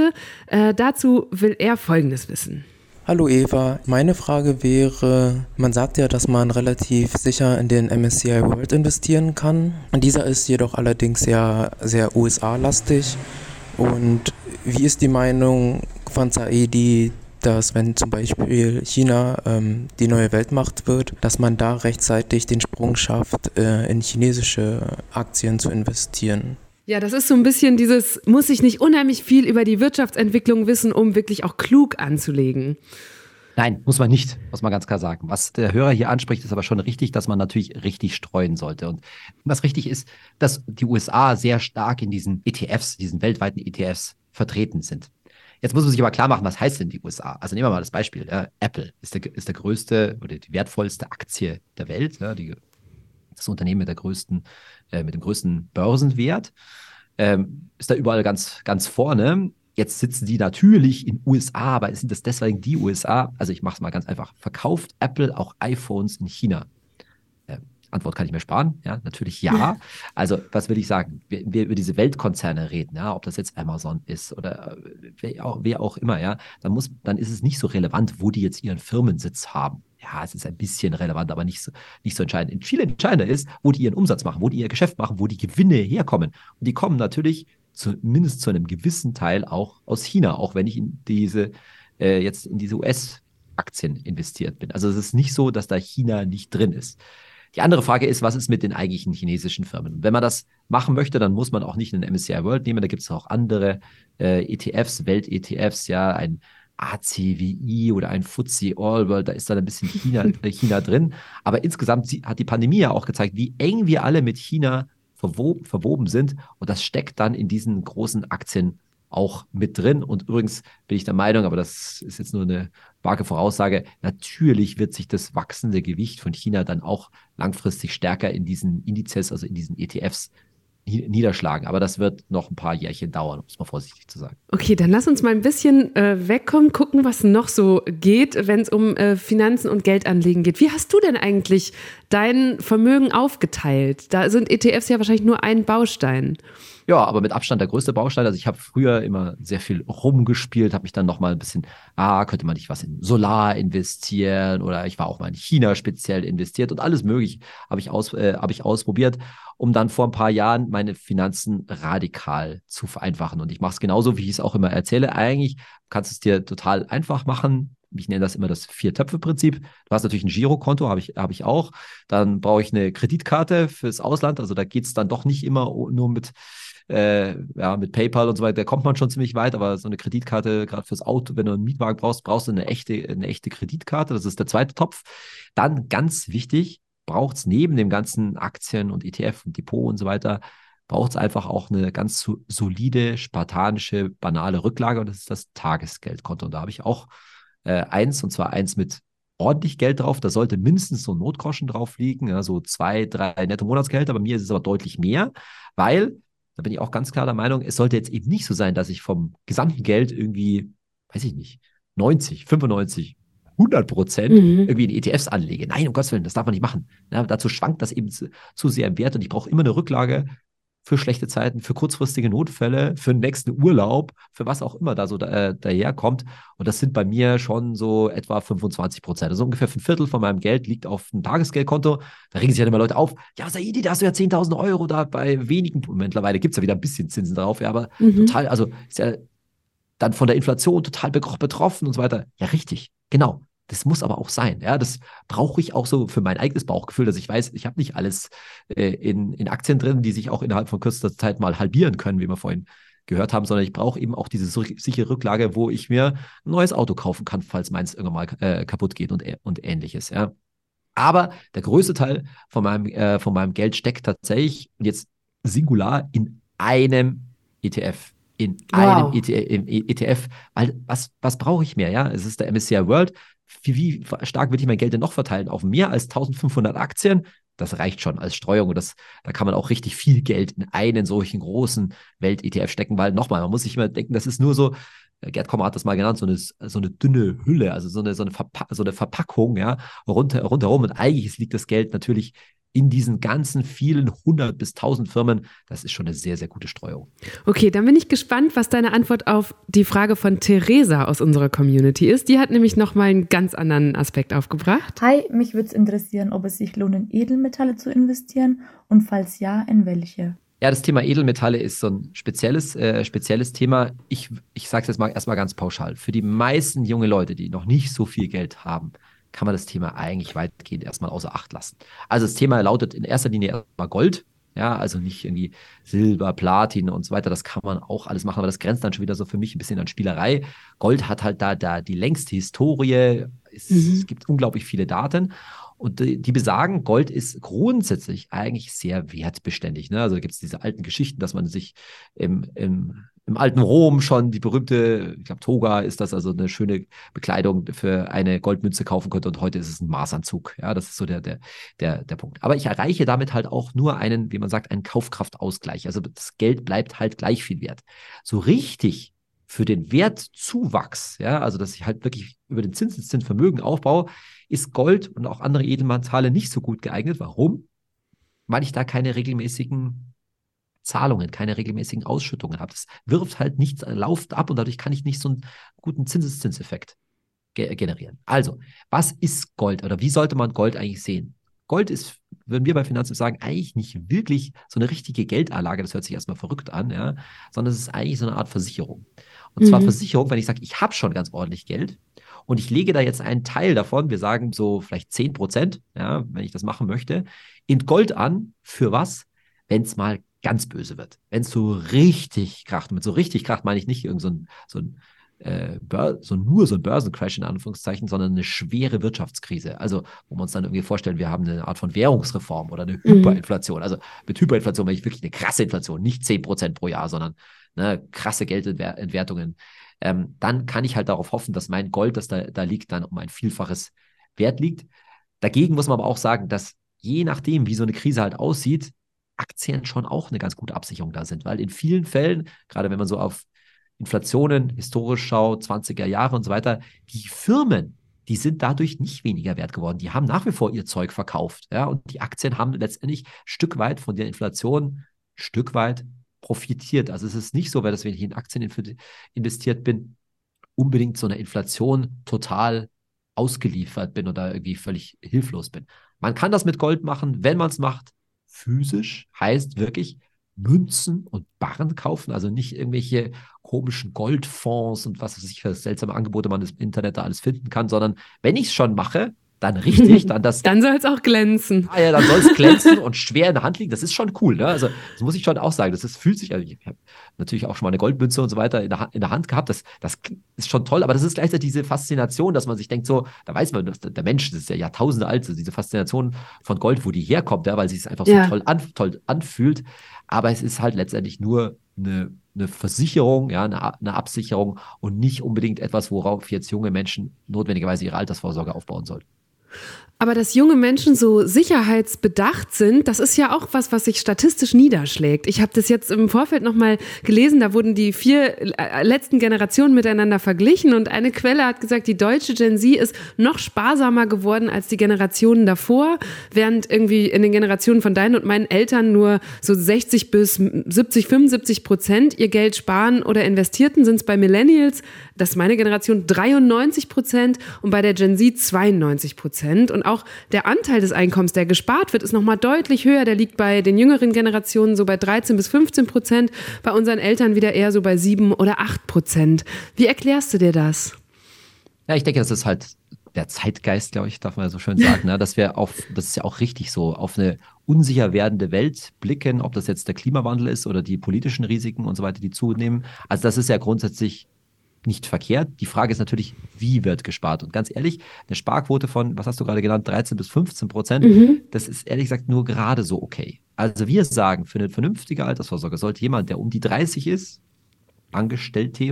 Dazu will er Folgendes wissen. Hallo Eva, meine Frage wäre, man sagt ja, dass man relativ sicher in den MSCI World investieren kann. Dieser ist jedoch allerdings ja sehr USA-lastig. Und wie ist die Meinung von Saidi, dass wenn zum Beispiel China die neue Weltmacht wird, dass man da rechtzeitig den Sprung schafft, in chinesische Aktien zu investieren? Ja, das ist so ein bisschen dieses, muss ich nicht unheimlich viel über die Wirtschaftsentwicklung wissen, um wirklich auch klug anzulegen? Nein, muss man nicht, muss man ganz klar sagen. Was der Hörer hier anspricht, ist aber schon richtig, dass man natürlich richtig streuen sollte. Und was richtig ist, dass die USA sehr stark in diesen ETFs, diesen weltweiten ETFs vertreten sind. Jetzt muss man sich aber klar machen, was heißt denn die USA? Also nehmen wir mal das Beispiel. Apple ist der größte oder die wertvollste Aktie der Welt, das Unternehmen mit dem größten Börsenwert, ist da überall ganz, ganz vorne. Jetzt sitzen die natürlich in USA, aber sind das deswegen die USA? Also ich mache es mal ganz einfach. Verkauft Apple auch iPhones in China? Antwort kann ich mir sparen. Ja, natürlich ja. Also was will ich sagen? Wir über diese Weltkonzerne reden, ja, ob das jetzt Amazon ist oder wer auch immer, ja, dann ist es nicht so relevant, wo die jetzt ihren Firmensitz haben. Ja, es ist ein bisschen relevant, aber nicht so entscheidend. Viel entscheidender ist, wo die ihren Umsatz machen, wo die ihr Geschäft machen, wo die Gewinne herkommen. Und die kommen natürlich zumindest zu einem gewissen Teil auch aus China, auch wenn ich in diese US-Aktien investiert bin. Also es ist nicht so, dass da China nicht drin ist. Die andere Frage ist, was ist mit den eigentlichen chinesischen Firmen? Wenn man das machen möchte, dann muss man auch nicht einen MSCI World nehmen. Da gibt es auch andere ETFs, Welt-ETFs, ja, ein ACWI oder ein FTSE All World, da ist dann ein bisschen China drin. Aber insgesamt hat die Pandemie ja auch gezeigt, wie eng wir alle mit China verwoben sind. Und das steckt dann in diesen großen Aktien auch mit drin. Und übrigens bin ich der Meinung, aber das ist jetzt nur eine vage Voraussage, natürlich wird sich das wachsende Gewicht von China dann auch langfristig stärker in diesen Indizes, also in diesen ETFs niederschlagen. Aber das wird noch ein paar Jährchen dauern, um es mal vorsichtig zu sagen. Okay, dann lass uns mal ein bisschen wegkommen, gucken, was noch so geht, wenn es um Finanzen und Geldanlegen geht. Wie hast du denn eigentlich dein Vermögen aufgeteilt? Da sind ETFs ja wahrscheinlich nur ein Baustein. Ja, aber mit Abstand der größte Baustein. Also ich habe früher immer sehr viel rumgespielt, habe mich dann noch mal ein bisschen, könnte man nicht was in Solar investieren oder ich war auch mal in China speziell investiert und alles mögliche habe ich ausprobiert, um dann vor ein paar Jahren meine Finanzen radikal zu vereinfachen. Und ich mache es genauso, wie ich es auch immer erzähle. Eigentlich kannst du es dir total einfach machen. Ich nenne das immer das Vier-Töpfe-Prinzip. Du hast natürlich ein Girokonto, habe ich auch. Dann brauche ich eine Kreditkarte fürs Ausland. Also da geht es dann doch nicht immer nur mit PayPal und so weiter, da kommt man schon ziemlich weit, aber so eine Kreditkarte, gerade fürs Auto, wenn du einen Mietwagen brauchst du eine echte Kreditkarte. Das ist der zweite Topf. Dann ganz wichtig, braucht es neben dem ganzen Aktien und ETF und Depot und so weiter, braucht es einfach auch eine ganz solide, spartanische, banale Rücklage und das ist das Tagesgeldkonto. Und da habe ich auch eins, und zwar eins mit ordentlich Geld drauf. Da sollte mindestens so ein Notgroschen drauf liegen, ja, so 2, 3 Netto-Monatsgehälter. Bei mir ist es aber deutlich mehr, weil da bin ich auch ganz klar der Meinung, es sollte jetzt eben nicht so sein, dass ich vom gesamten Geld irgendwie, weiß ich nicht, 90, 95, 100% irgendwie in ETFs anlege. Nein, um Gottes Willen, das darf man nicht machen. Ja, dazu schwankt das eben zu sehr im Wert und ich brauche immer eine Rücklage für schlechte Zeiten, für kurzfristige Notfälle, für den nächsten Urlaub, für was auch immer da so daherkommt. Und das sind bei mir schon so etwa 25%. Also ungefähr 1/4 von meinem Geld liegt auf einem Tagesgeldkonto. Da regen sich halt immer Leute auf. Ja, Saidi, da hast du ja 10.000 Euro da bei wenigen. Mittlerweile gibt es ja wieder ein bisschen Zinsen drauf, ja, aber total, also ist ja dann von der Inflation total betroffen und so weiter. Ja, richtig, genau. Das muss aber auch sein. Ja, das brauche ich auch so für mein eigenes Bauchgefühl, dass ich weiß, ich habe nicht alles in Aktien drin, die sich auch innerhalb von kürzester Zeit mal halbieren können, wie wir vorhin gehört haben, sondern ich brauche eben auch diese sichere Rücklage, wo ich mir ein neues Auto kaufen kann, falls meins irgendwann mal kaputt geht und ähnliches. Ja. Aber der größte Teil von meinem Geld steckt tatsächlich jetzt singular in einem ETF. In einem ETF, weil was brauche ich mehr? Ja, es ist der MSCI World. Wie stark will ich mein Geld denn noch verteilen? Auf mehr als 1.500 Aktien? Das reicht schon als Streuung. Und da kann man auch richtig viel Geld in einen solchen großen Welt-ETF stecken, weil nochmal, man muss sich immer denken, das ist nur so, Gerd Kommer hat das mal genannt, so eine dünne Hülle, also so eine Verpackung, ja, rundherum. Und eigentlich liegt das Geld natürlich in diesen ganzen vielen 100 bis 1.000 Firmen. Das ist schon eine sehr, sehr gute Streuung. Okay, dann bin ich gespannt, was deine Antwort auf die Frage von Theresa aus unserer Community ist. Die hat nämlich nochmal einen ganz anderen Aspekt aufgebracht. Hi, mich würde es interessieren, ob es sich lohnt, in Edelmetalle zu investieren und falls ja, in welche? Ja, das Thema Edelmetalle ist so ein spezielles Thema. Ich sage es jetzt mal erstmal ganz pauschal. Für die meisten junge Leute, die noch nicht so viel Geld haben, kann man das Thema eigentlich weitgehend erstmal außer Acht lassen. Also das Thema lautet in erster Linie erstmal Gold, ja, also nicht irgendwie Silber, Platin und so weiter, das kann man auch alles machen, aber das grenzt dann schon wieder so für mich ein bisschen an Spielerei. Gold hat halt da die längste Historie, es gibt unglaublich viele Daten und die besagen, Gold ist grundsätzlich eigentlich sehr wertbeständig, ne? Also da gibt es diese alten Geschichten, dass man sich im alten Rom schon die berühmte, ich glaube Toga ist das, also eine schöne Bekleidung für eine Goldmünze kaufen konnte und heute ist es ein Maßanzug. Ja, das ist so der Punkt. Aber ich erreiche damit halt auch nur einen, wie man sagt, einen Kaufkraftausgleich. Also das Geld bleibt halt gleich viel wert. So richtig für den Wertzuwachs, ja, also dass ich halt wirklich über den Zinseszins Vermögen aufbaue, ist Gold und auch andere Edelmetalle nicht so gut geeignet. Warum? Weil ich da keine regelmäßigen Zahlungen, keine regelmäßigen Ausschüttungen habe. Das wirft halt nichts, lauft ab und dadurch kann ich nicht so einen guten Zinseszinseffekt generieren. Also, was ist Gold oder wie sollte man Gold eigentlich sehen? Gold ist, würden wir bei Finanzen sagen, eigentlich nicht wirklich so eine richtige Geldanlage, das hört sich erstmal verrückt an, ja, sondern es ist eigentlich so eine Art Versicherung. Und zwar Versicherung, wenn ich sage, ich habe schon ganz ordentlich Geld und ich lege da jetzt einen Teil davon, wir sagen so vielleicht 10%, ja, wenn ich das machen möchte, in Gold an, für was? Wenn es mal ganz böse wird. Wenn es so richtig kracht, mit so richtig kracht meine ich nicht nur so ein Börsencrash in Anführungszeichen, sondern eine schwere Wirtschaftskrise. Also, wo wir uns dann irgendwie vorstellen, wir haben eine Art von Währungsreform oder eine Hyperinflation. Also mit Hyperinflation meine ich wirklich eine krasse Inflation, nicht 10% pro Jahr, sondern krasse Geldentwertungen. Dann kann ich halt darauf hoffen, dass mein Gold, das da liegt, dann um ein Vielfaches Wert liegt. Dagegen muss man aber auch sagen, dass je nachdem, wie so eine Krise halt aussieht, Aktien schon auch eine ganz gute Absicherung da sind, weil in vielen Fällen, gerade wenn man so auf Inflationen historisch schaut, 20er Jahre und so weiter, die Firmen, die sind dadurch nicht weniger wert geworden. Die haben nach wie vor ihr Zeug verkauft, ja, und die Aktien haben letztendlich ein Stück weit von der Inflation profitiert. Also es ist nicht so, wenn ich in Aktien investiert bin, unbedingt so einer Inflation total ausgeliefert bin oder irgendwie völlig hilflos bin. Man kann das mit Gold machen, wenn man es macht, physisch, heißt wirklich Münzen und Barren kaufen, also nicht irgendwelche komischen Goldfonds und was weiß ich für seltsame Angebote man im Internet da alles finden kann, sondern wenn ich es schon mache, dann richtig, dann das. Dann soll es auch glänzen. Ah ja, dann soll es glänzen und schwer in der Hand liegen. Das ist schon cool, ne? Also, das muss ich schon auch sagen. Fühlt sich, also ich habe natürlich auch schon mal eine Goldmünze und so weiter in der Hand gehabt. Das ist schon toll, aber das ist gleichzeitig diese Faszination, dass man sich denkt, so, da weiß man, dass der Mensch, das ist ja Jahrtausende alt, so diese Faszination von Gold, wo die herkommt, ja, weil sich es einfach so toll anfühlt. Aber es ist halt letztendlich nur eine Versicherung, ja, eine Absicherung und nicht unbedingt etwas, worauf jetzt junge Menschen notwendigerweise ihre Altersvorsorge aufbauen sollten. Aber dass junge Menschen so sicherheitsbedacht sind, das ist ja auch was sich statistisch niederschlägt. Ich habe das jetzt im Vorfeld nochmal gelesen, da wurden die 4 letzten Generationen miteinander verglichen und eine Quelle hat gesagt, die deutsche Gen Z ist noch sparsamer geworden als die Generationen davor, während irgendwie in den Generationen von deinen und meinen Eltern nur so 60 bis 70, 75% ihr Geld sparen oder investierten, sind es bei Millennials, das ist meine Generation, 93% und bei der Gen Z 92%. Und auch der Anteil des Einkommens, der gespart wird, ist nochmal deutlich höher. Der liegt bei den jüngeren Generationen so bei 13-15%, bei unseren Eltern wieder eher so bei 7 oder 8%. Wie erklärst du dir das? Ja, ich denke, das ist halt der Zeitgeist, glaube ich, darf man ja so schön sagen, ne? Dass wir das ist ja auch richtig so, auf eine unsicher werdende Welt blicken, ob das jetzt der Klimawandel ist oder die politischen Risiken und so weiter, die zunehmen. Also das ist ja grundsätzlich nicht verkehrt. Die Frage ist natürlich, wie wird gespart? Und ganz ehrlich, eine Sparquote von, was hast du gerade genannt, 13-15%, das ist ehrlich gesagt nur gerade so okay. Also wir sagen, für eine vernünftige Altersvorsorge sollte jemand, der um die 30 ist, Angestellter,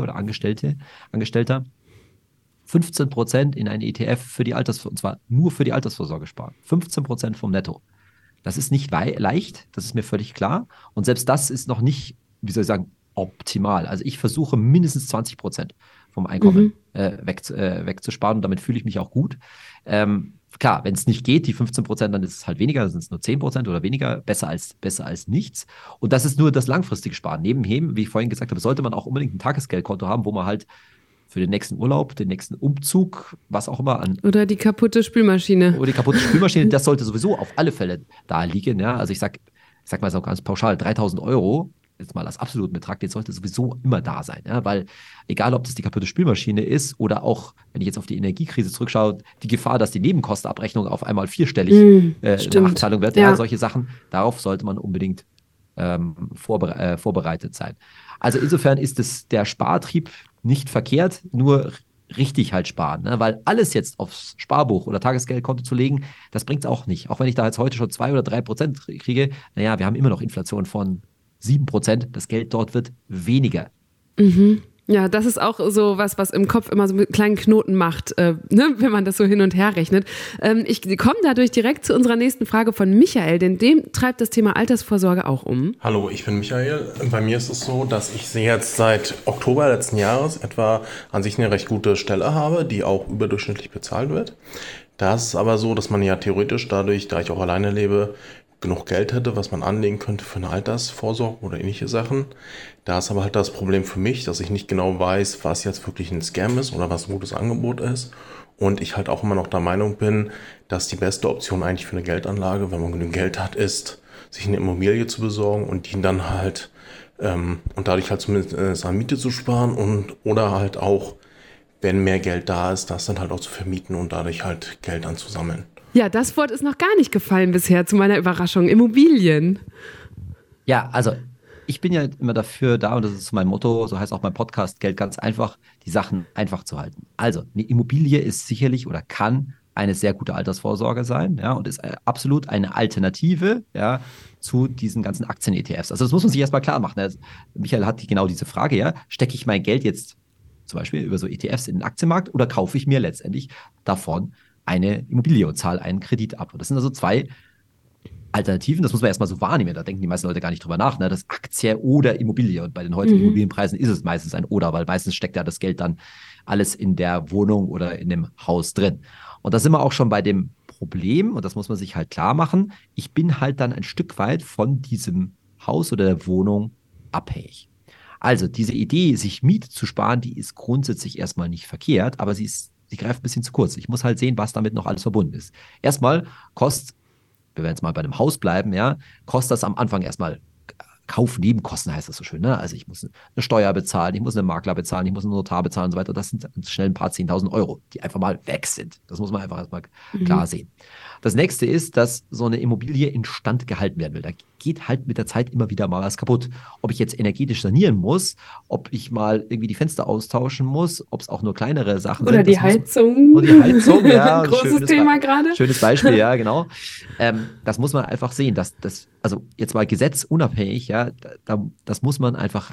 15% in einen ETF und zwar nur für die Altersvorsorge sparen. 15% vom Netto. Das ist nicht leicht, das ist mir völlig klar. Und selbst das ist noch nicht, wie soll ich sagen, optimal. Also ich versuche mindestens 20% vom Einkommen wegzusparen und damit fühle ich mich auch gut. Klar, wenn es nicht geht, die 15%, dann ist es halt weniger, dann sind es nur 10% oder weniger, besser als nichts. Und das ist nur das langfristige Sparen. Nebenher, wie ich vorhin gesagt habe, sollte man auch unbedingt ein Tagesgeldkonto haben, wo man halt für den nächsten Urlaub, den nächsten Umzug, was auch immer an. Oder die kaputte Spülmaschine. Oder die kaputte Spülmaschine, das sollte sowieso auf alle Fälle da liegen. Ja? Also ich sag mal so ganz pauschal, 3.000 Euro, jetzt mal als absoluten Betrag, den sollte sowieso immer da sein. Ja? Weil egal, ob das die kaputte Spülmaschine ist oder auch, wenn ich jetzt auf die Energiekrise zurückschaue, die Gefahr, dass die Nebenkostenabrechnung auf einmal vierstellig Nachzahlung wird, ja, solche Sachen, darauf sollte man unbedingt vorbereitet sein. Also insofern ist der Spartrieb nicht verkehrt, nur richtig halt sparen, ne? Weil alles jetzt aufs Sparbuch oder Tagesgeldkonto zu legen, das bringt es auch nicht. Auch wenn ich da jetzt heute schon 2 oder 3% kriege, naja, wir haben immer noch Inflation von 7%, das Geld dort wird weniger. Mhm. Ja, das ist auch so was im Kopf immer so einen kleinen Knoten macht, wenn man das so hin und her rechnet. Ich komme dadurch direkt zu unserer nächsten Frage von Michael, denn dem treibt das Thema Altersvorsorge auch um. Hallo, ich bin Michael. Bei mir ist es so, dass ich jetzt seit Oktober letzten Jahres etwa an sich eine recht gute Stelle habe, die auch überdurchschnittlich bezahlt wird. Da ist es aber so, dass man ja theoretisch dadurch, da ich auch alleine lebe, genug Geld hätte, was man anlegen könnte für eine Altersvorsorge oder ähnliche Sachen. Da ist aber halt das Problem für mich, dass ich nicht genau weiß, was jetzt wirklich ein Scam ist oder was ein gutes Angebot ist. Und ich halt auch immer noch der Meinung bin, dass die beste Option eigentlich für eine Geldanlage, wenn man genug Geld hat, ist, sich eine Immobilie zu besorgen und die dann halt und dadurch halt zumindest an Miete zu sparen oder halt auch, wenn mehr Geld da ist, das dann halt auch zu vermieten und dadurch halt Geld anzusammeln. Ja, das Wort ist noch gar nicht gefallen bisher, zu meiner Überraschung. Immobilien. Ja, also ich bin ja immer dafür da, und das ist mein Motto, so heißt auch mein Podcast, Geld ganz einfach, die Sachen einfach zu halten. Also eine Immobilie ist sicherlich oder kann eine sehr gute Altersvorsorge sein, ja, und ist absolut eine Alternative, ja, zu diesen ganzen Aktien-ETFs. Also das muss man sich erstmal klar machen. Also Michael hat genau diese Frage, ja, stecke ich mein Geld jetzt zum Beispiel über so ETFs in den Aktienmarkt oder kaufe ich mir letztendlich davon eine Immobilie und zahle einen Kredit ab? Und das sind also 2 Alternativen, das muss man erstmal so wahrnehmen, da denken die meisten Leute gar nicht drüber nach, ne? Das Aktie oder Immobilie, und bei den heutigen Immobilienpreisen ist es meistens ein Oder, weil meistens steckt ja das Geld dann alles in der Wohnung oder in dem Haus drin. Und da sind wir auch schon bei dem Problem, und das muss man sich halt klar machen, ich bin halt dann ein Stück weit von diesem Haus oder der Wohnung abhängig. Also diese Idee, sich Miete zu sparen, die ist grundsätzlich erstmal nicht verkehrt, aber sie greift ein bisschen zu kurz. Ich muss halt sehen, was damit noch alles verbunden ist. Erstmal wenn wir jetzt mal bei einem Haus bleiben, ja, kostet das am Anfang erstmal Kaufnebenkosten, heißt das so schön, ne? Also ich muss eine Steuer bezahlen, ich muss einen Makler bezahlen, ich muss einen Notar bezahlen und so weiter. Das sind schnell ein paar 10.000 Euro, die einfach mal weg sind. Das muss man einfach erstmal klar sehen. Das nächste ist, dass so eine Immobilie instand gehalten werden will. Da geht halt mit der Zeit immer wieder mal was kaputt. Ob ich jetzt energetisch sanieren muss, ob ich mal irgendwie die Fenster austauschen muss, ob es auch nur kleinere Sachen oder sind. Die Heizung. Oder die Heizung, ja. Ein großes Thema gerade. Schönes Beispiel, ja, genau. Das muss man einfach sehen. Also jetzt mal gesetzunabhängig, ja, das muss man einfach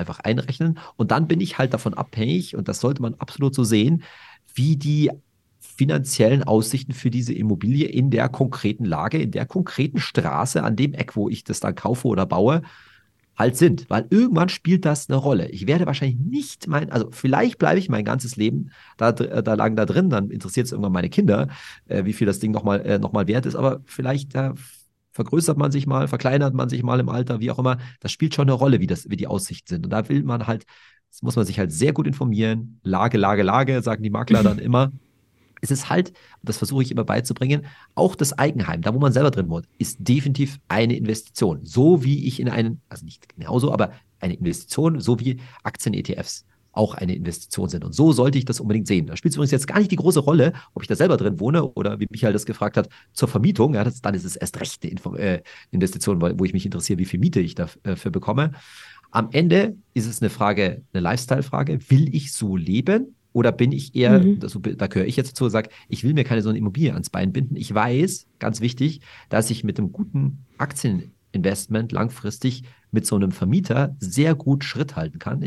einrechnen. Und dann bin ich halt davon abhängig, und das sollte man absolut so sehen, wie die finanziellen Aussichten für diese Immobilie in der konkreten Lage, in der konkreten Straße, an dem Eck, wo ich das dann kaufe oder baue, halt sind. Weil irgendwann spielt das eine Rolle. Ich werde wahrscheinlich nicht also vielleicht bleibe ich mein ganzes Leben da lang da drin, dann interessiert es irgendwann meine Kinder, wie viel das Ding noch mal wert ist, aber vielleicht vergrößert man sich mal, verkleinert man sich mal im Alter, wie auch immer. Das spielt schon eine Rolle, wie die Aussichten sind. Und da will man halt, das muss man sich halt sehr gut informieren. Lage, sagen die Makler dann immer. Es ist halt, das versuche ich immer beizubringen, auch das Eigenheim, da wo man selber drin wohnt, ist definitiv eine Investition. So wie ich also nicht genauso, aber eine Investition, so wie Aktien-ETFs auch eine Investition sind. Und so sollte ich das unbedingt sehen. Da spielt es übrigens jetzt gar nicht die große Rolle, ob ich da selber drin wohne oder wie Michael das gefragt hat, zur Vermietung. Ja, dann ist es erst recht eine Investition, wo ich mich interessiere, wie viel Miete ich dafür bekomme. Am Ende ist es eine Lifestyle-Frage. Will ich so leben? Oder bin ich eher, da gehöre ich jetzt dazu, sage, ich will mir keine so eine Immobilie ans Bein binden. Ich weiß, ganz wichtig, dass ich mit einem guten Aktieninvestment langfristig mit so einem Vermieter sehr gut Schritt halten kann.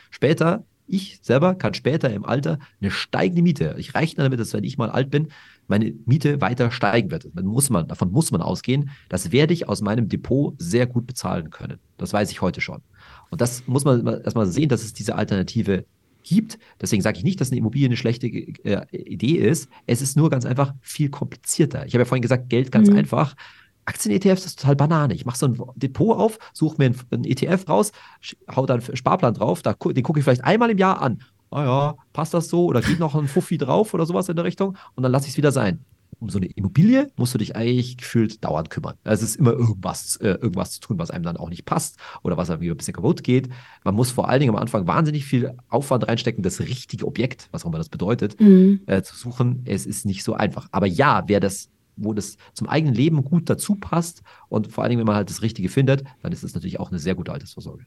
Ich selber kann später im Alter eine steigende Miete. Ich rechne damit, dass wenn ich mal alt bin, meine Miete weiter steigen wird. Davon muss man ausgehen. Das werde ich aus meinem Depot sehr gut bezahlen können. Das weiß ich heute schon. Und das muss man erstmal sehen, dass es diese Alternative gibt. Deswegen sage ich nicht, dass eine Immobilie eine schlechte Idee ist. Es ist nur ganz einfach viel komplizierter. Ich habe ja vorhin gesagt, Geld ganz einfach. Aktien-ETFs ist total Banane. Ich mache so ein Depot auf, suche mir einen ETF raus, hau dann einen Sparplan drauf, den gucke ich vielleicht einmal im Jahr an. Ah ja, passt das so? Oder geht noch ein Fuffi drauf oder sowas in der Richtung? Und dann lasse ich es wieder sein. Um so eine Immobilie musst du dich eigentlich gefühlt dauernd kümmern. Es ist immer irgendwas zu tun, was einem dann auch nicht passt oder was einem ein bisschen kaputt geht. Man muss vor allen Dingen am Anfang wahnsinnig viel Aufwand reinstecken, das richtige Objekt, was auch immer das bedeutet, zu suchen. Es ist nicht so einfach. Aber ja, wo das zum eigenen Leben gut dazu passt und vor allen Dingen, wenn man halt das Richtige findet, dann ist es natürlich auch eine sehr gute Altersvorsorge.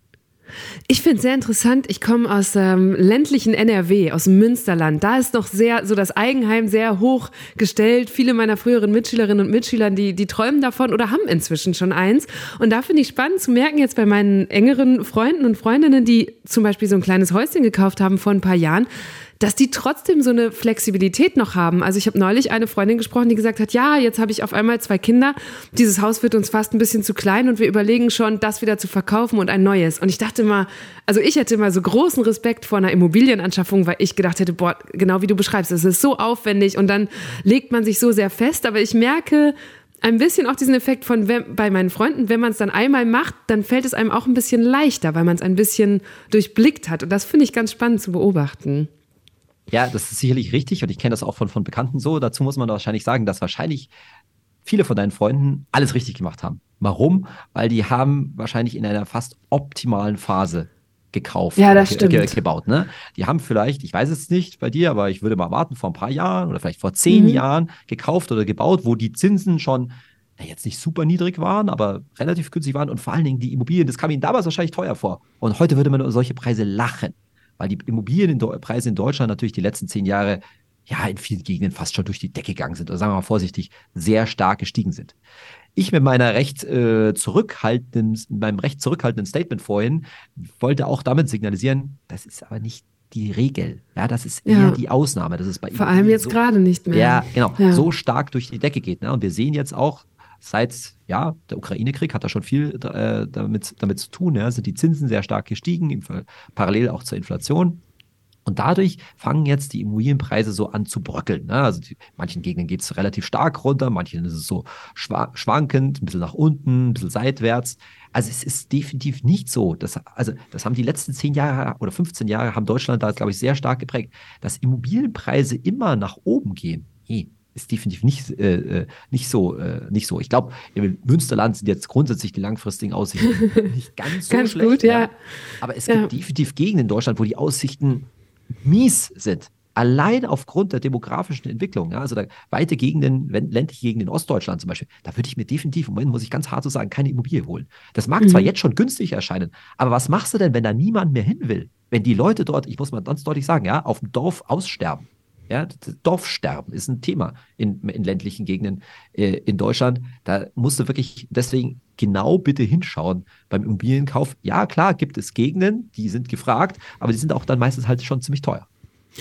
Ich finde es sehr interessant. Ich komme aus ländlichen NRW, aus dem Münsterland. Da ist noch so das Eigenheim sehr hoch gestellt. Viele meiner früheren Mitschülerinnen und Mitschüler, die träumen davon oder haben inzwischen schon eins. Und da finde ich spannend zu merken, jetzt bei meinen engeren Freunden und Freundinnen, die zum Beispiel so ein kleines Häuschen gekauft haben vor ein paar Jahren, dass die trotzdem so eine Flexibilität noch haben. Also ich habe neulich eine Freundin gesprochen, die gesagt hat, ja, jetzt habe ich auf einmal 2 Kinder, dieses Haus wird uns fast ein bisschen zu klein und wir überlegen schon, das wieder zu verkaufen und ein neues. Und ich dachte mal, also ich hätte mal so großen Respekt vor einer Immobilienanschaffung, weil ich gedacht hätte, boah, genau wie du beschreibst, es ist so aufwendig und dann legt man sich so sehr fest. Aber ich merke ein bisschen auch diesen Effekt bei meinen Freunden, wenn man es dann einmal macht, dann fällt es einem auch ein bisschen leichter, weil man es ein bisschen durchblickt hat. Und das finde ich ganz spannend zu beobachten. Ja, das ist sicherlich richtig und ich kenne das auch von Bekannten so. Dazu muss man wahrscheinlich sagen, dass wahrscheinlich viele von deinen Freunden alles richtig gemacht haben. Warum? Weil die haben wahrscheinlich in einer fast optimalen Phase gekauft, ja, das stimmt. Gebaut. Ne? Die haben vielleicht, ich weiß es nicht bei dir, aber ich würde mal warten, vor ein paar Jahren oder vielleicht vor 10 Jahren gekauft oder gebaut, wo die Zinsen schon jetzt nicht super niedrig waren, aber relativ günstig waren und vor allen Dingen die Immobilien, das kam ihnen damals wahrscheinlich teuer vor. Und heute würde man über solche Preise lachen. Weil die Immobilienpreise in Deutschland natürlich die letzten 10 Jahre ja in vielen Gegenden fast schon durch die Decke gegangen sind. Oder sagen wir mal vorsichtig, sehr stark gestiegen sind. Ich mit meinem recht zurückhaltenden Statement vorhin wollte auch damit signalisieren, das ist aber nicht die Regel. Ja, das ist eher die Ausnahme. Das ist bei vor allem jetzt gerade nicht mehr. Ja, genau. Ja. So stark durch die Decke geht. Ne? Und wir sehen jetzt auch, seit der Ukraine-Krieg hat da schon viel damit zu tun. Ja, sind die Zinsen sehr stark gestiegen, parallel auch zur Inflation. Und dadurch fangen jetzt die Immobilienpreise so an zu bröckeln. Ne? Also in manchen Gegenden geht es relativ stark runter, manchen ist es so schwankend, ein bisschen nach unten, ein bisschen seitwärts. Also es ist definitiv nicht so. Das haben die letzten 10 Jahre oder 15 Jahre haben Deutschland da, glaube ich, sehr stark geprägt. Dass Immobilienpreise immer nach oben gehen, ist definitiv nicht so. Ich glaube, im Münsterland sind jetzt grundsätzlich die langfristigen Aussichten nicht ganz so ganz schlecht. Gut, ja. Aber es gibt definitiv Gegenden in Deutschland, wo die Aussichten mies sind. Allein aufgrund der demografischen Entwicklung. Ja, also weite Gegenden, ländliche Gegenden in Ostdeutschland zum Beispiel, da würde ich mir definitiv, im Moment muss ich ganz hart so sagen, keine Immobilie holen. Das mag zwar jetzt schon günstig erscheinen, aber was machst du denn, wenn da niemand mehr hin will? Wenn die Leute dort, ich muss mal ganz deutlich sagen, ja, auf dem Dorf aussterben. Ja, Dorfsterben ist ein Thema in ländlichen Gegenden in Deutschland. Da musst du wirklich deswegen genau bitte hinschauen beim Immobilienkauf. Ja, klar, gibt es Gegenden, die sind gefragt, aber die sind auch dann meistens halt schon ziemlich teuer.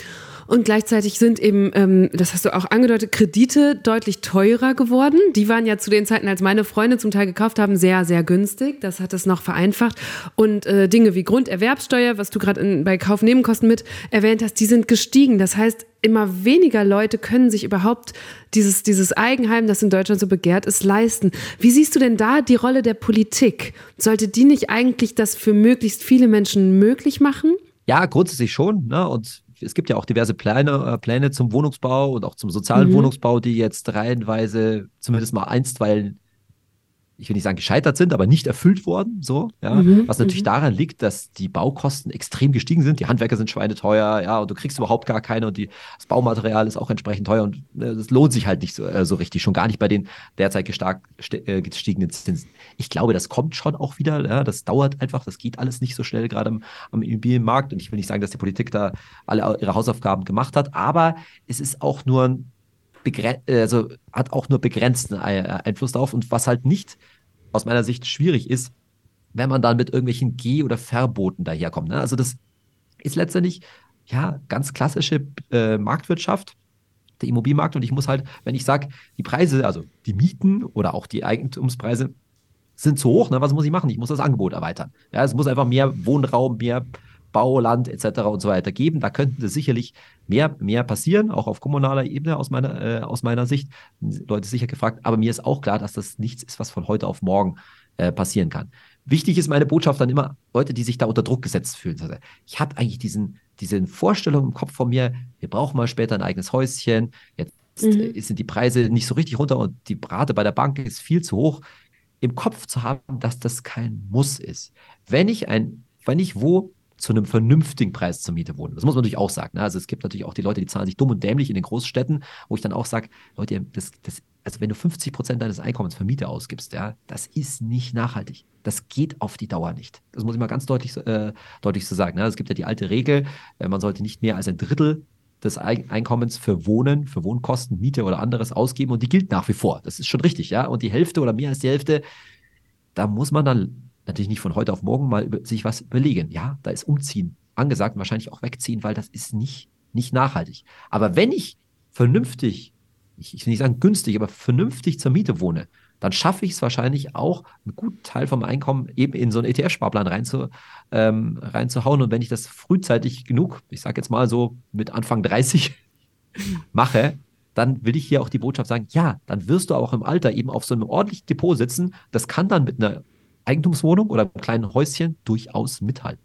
Und gleichzeitig sind eben, das hast du auch angedeutet, Kredite deutlich teurer geworden. Die waren ja zu den Zeiten, als meine Freunde zum Teil gekauft haben, sehr, sehr günstig. Das hat es noch vereinfacht. Und Dinge wie Grunderwerbsteuer, was du gerade bei Kaufnebenkosten mit erwähnt hast, die sind gestiegen. Das heißt, immer weniger Leute können sich überhaupt dieses Eigenheim, das in Deutschland so begehrt ist, leisten. Wie siehst du denn da die Rolle der Politik? Sollte die nicht eigentlich das für möglichst viele Menschen möglich machen? Ja, grundsätzlich schon. Ne? Und es gibt ja auch diverse Pläne zum Wohnungsbau und auch zum sozialen Wohnungsbau, die jetzt reihenweise zumindest mal einstweilen, ich will nicht sagen gescheitert sind, aber nicht erfüllt worden, so, ja. Was natürlich daran liegt, dass die Baukosten extrem gestiegen sind. Die Handwerker sind schweineteuer, ja, und du kriegst überhaupt gar keine und das Baumaterial ist auch entsprechend teuer und das lohnt sich halt nicht so richtig, schon gar nicht bei den derzeit gestiegenen Zinsen. Ich glaube, das kommt schon auch wieder, ja, das dauert einfach, das geht alles nicht so schnell, gerade am Immobilienmarkt, und ich will nicht sagen, dass die Politik da alle ihre Hausaufgaben gemacht hat, aber es ist auch nur hat auch nur begrenzten Einfluss darauf, und was halt nicht aus meiner Sicht schwierig ist, wenn man dann mit irgendwelchen Geh- oder Verboten daherkommt. Ne? Also das ist letztendlich ja ganz klassische Marktwirtschaft, der Immobilienmarkt, und ich muss halt, wenn ich sage, die Preise, also die Mieten oder auch die Eigentumspreise sind zu hoch, ne? Was muss ich machen? Ich muss das Angebot erweitern. Ja, es muss einfach mehr Wohnraum, mehr Bauland etc. und so weiter geben. Da könnte sicherlich mehr passieren, auch auf kommunaler Ebene aus meiner Sicht. Leute sicher gefragt, aber mir ist auch klar, dass das nichts ist, was von heute auf morgen passieren kann. Wichtig ist meine Botschaft dann immer, Leute, die sich da unter Druck gesetzt fühlen. Also ich habe eigentlich diese Vorstellung im Kopf von mir, wir brauchen mal später ein eigenes Häuschen, jetzt sind die Preise nicht so richtig runter und die Rate bei der Bank ist viel zu hoch. Im Kopf zu haben, dass das kein Muss ist. Wenn ich wo zu einem vernünftigen Preis zur Miete wohnen. Das muss man natürlich auch sagen. Ne? Also es gibt natürlich auch die Leute, die zahlen sich dumm und dämlich in den Großstädten, wo ich dann auch sage, Leute, also wenn du 50% deines Einkommens für Miete ausgibst, ja, das ist nicht nachhaltig. Das geht auf die Dauer nicht. Das muss ich mal ganz deutlich so sagen. Ne? Es gibt ja die alte Regel, man sollte nicht mehr als ein Drittel des Einkommens für Wohnen, für Wohnkosten, Miete oder anderes ausgeben, und die gilt nach wie vor. Das ist schon richtig, ja. Und die Hälfte oder mehr als die Hälfte, da muss man dann natürlich nicht von heute auf morgen mal sich was überlegen. Ja, da ist Umziehen angesagt, wahrscheinlich auch wegziehen, weil das ist nicht nachhaltig. Aber wenn ich vernünftig, ich will nicht sagen günstig, aber vernünftig zur Miete wohne, dann schaffe ich es wahrscheinlich auch, einen guten Teil vom Einkommen eben in so einen ETF-Sparplan reinzuhauen. Und wenn ich das frühzeitig genug, ich sage jetzt mal so mit Anfang 30 mache, dann will ich hier auch die Botschaft sagen, ja, dann wirst du auch im Alter eben auf so einem ordentlichen Depot sitzen. Das kann dann mit einer Eigentumswohnung oder einem kleinen Häuschen durchaus mithalten.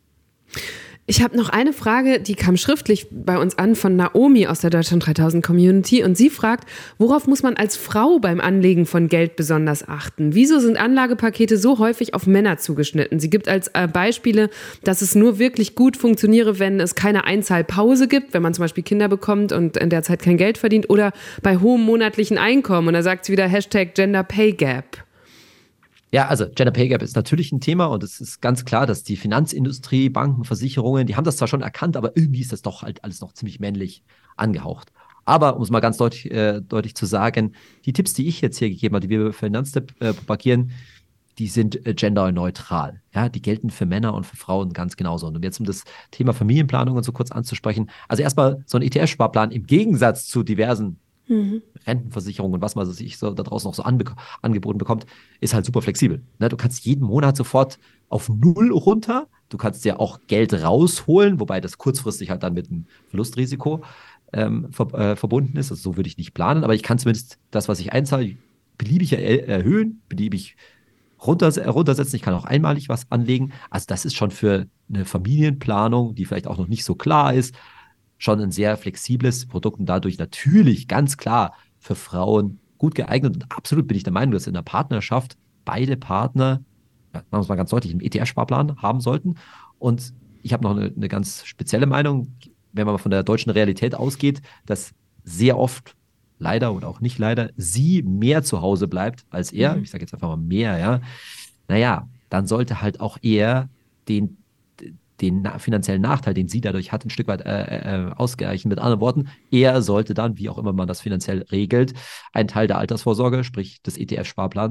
Ich habe noch eine Frage, die kam schriftlich bei uns an von Naomi aus der Deutschland 3000 Community, und sie fragt, worauf muss man als Frau beim Anlegen von Geld besonders achten? Wieso sind Anlagepakete so häufig auf Männer zugeschnitten? Sie gibt als Beispiele, dass es nur wirklich gut funktioniere, wenn es keine Einzahlpause gibt, wenn man zum Beispiel Kinder bekommt und in der Zeit kein Geld verdient, oder bei hohem monatlichen Einkommen. Und da sagt sie wieder Hashtag Gender Pay Gap. Ja, also Gender Pay Gap ist natürlich ein Thema, und es ist ganz klar, dass die Finanzindustrie, Banken, Versicherungen, die haben das zwar schon erkannt, aber irgendwie ist das doch halt alles noch ziemlich männlich angehaucht. Aber um es mal ganz deutlich zu sagen, die Tipps, die ich jetzt hier gegeben habe, die wir bei Finanztipp propagieren, die sind genderneutral. Ja, die gelten für Männer und für Frauen ganz genauso. Und jetzt, um das Thema Familienplanung und so kurz anzusprechen, also erstmal so ein ETF-Sparplan im Gegensatz zu diversen Rentenversicherung und was man sich so da draußen noch so angeboten bekommt, ist halt super flexibel. Ne? Du kannst jeden Monat sofort auf 0 runter. Du kannst dir auch Geld rausholen, wobei das kurzfristig halt dann mit einem Verlustrisiko verbunden ist. Also so würde ich nicht planen, aber ich kann zumindest das, was ich einzahle, beliebig erhöhen, beliebig runtersetzen. Ich kann auch einmalig was anlegen. Also das ist schon für eine Familienplanung, die vielleicht auch noch nicht so klar ist, schon ein sehr flexibles Produkt und dadurch natürlich ganz klar für Frauen gut geeignet. Und absolut bin ich der Meinung, dass in der Partnerschaft beide Partner, machen wir es mal ganz deutlich, einen ETF-Sparplan haben sollten. Und ich habe noch eine ganz spezielle Meinung, wenn man mal von der deutschen Realität ausgeht, dass sehr oft, leider oder auch nicht leider, sie mehr zu Hause bleibt als er. Ich sage jetzt einfach mal mehr, ja. Naja, dann sollte halt auch er den finanziellen Nachteil, den sie dadurch hat, ein Stück weit ausgleichen. Mit anderen Worten, er sollte dann, wie auch immer man das finanziell regelt, einen Teil der Altersvorsorge, sprich des ETF-Sparplans,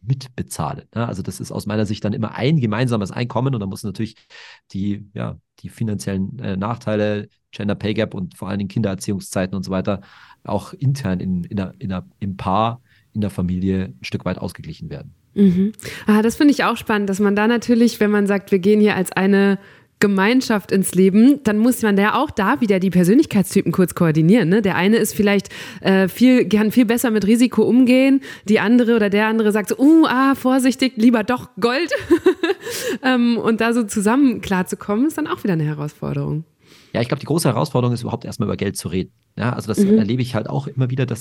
mitbezahlen. Ja, also das ist aus meiner Sicht dann immer ein gemeinsames Einkommen und da muss natürlich die finanziellen Nachteile, Gender Pay Gap und vor allen Dingen Kindererziehungszeiten und so weiter auch intern im Paar, in der Familie ein Stück weit ausgeglichen werden. Mhm. Das finde ich auch spannend, dass man da natürlich, wenn man sagt, wir gehen hier als eine Gemeinschaft ins Leben, dann muss man ja auch da wieder die Persönlichkeitstypen kurz koordinieren. Ne? Der eine ist vielleicht kann viel besser mit Risiko umgehen, die andere oder der andere sagt so, vorsichtig, lieber doch Gold. Und da so zusammen klarzukommen, ist dann auch wieder eine Herausforderung. Ja, ich glaube, die große Herausforderung ist überhaupt erstmal über Geld zu reden. Ja, also das erlebe ich halt auch immer wieder,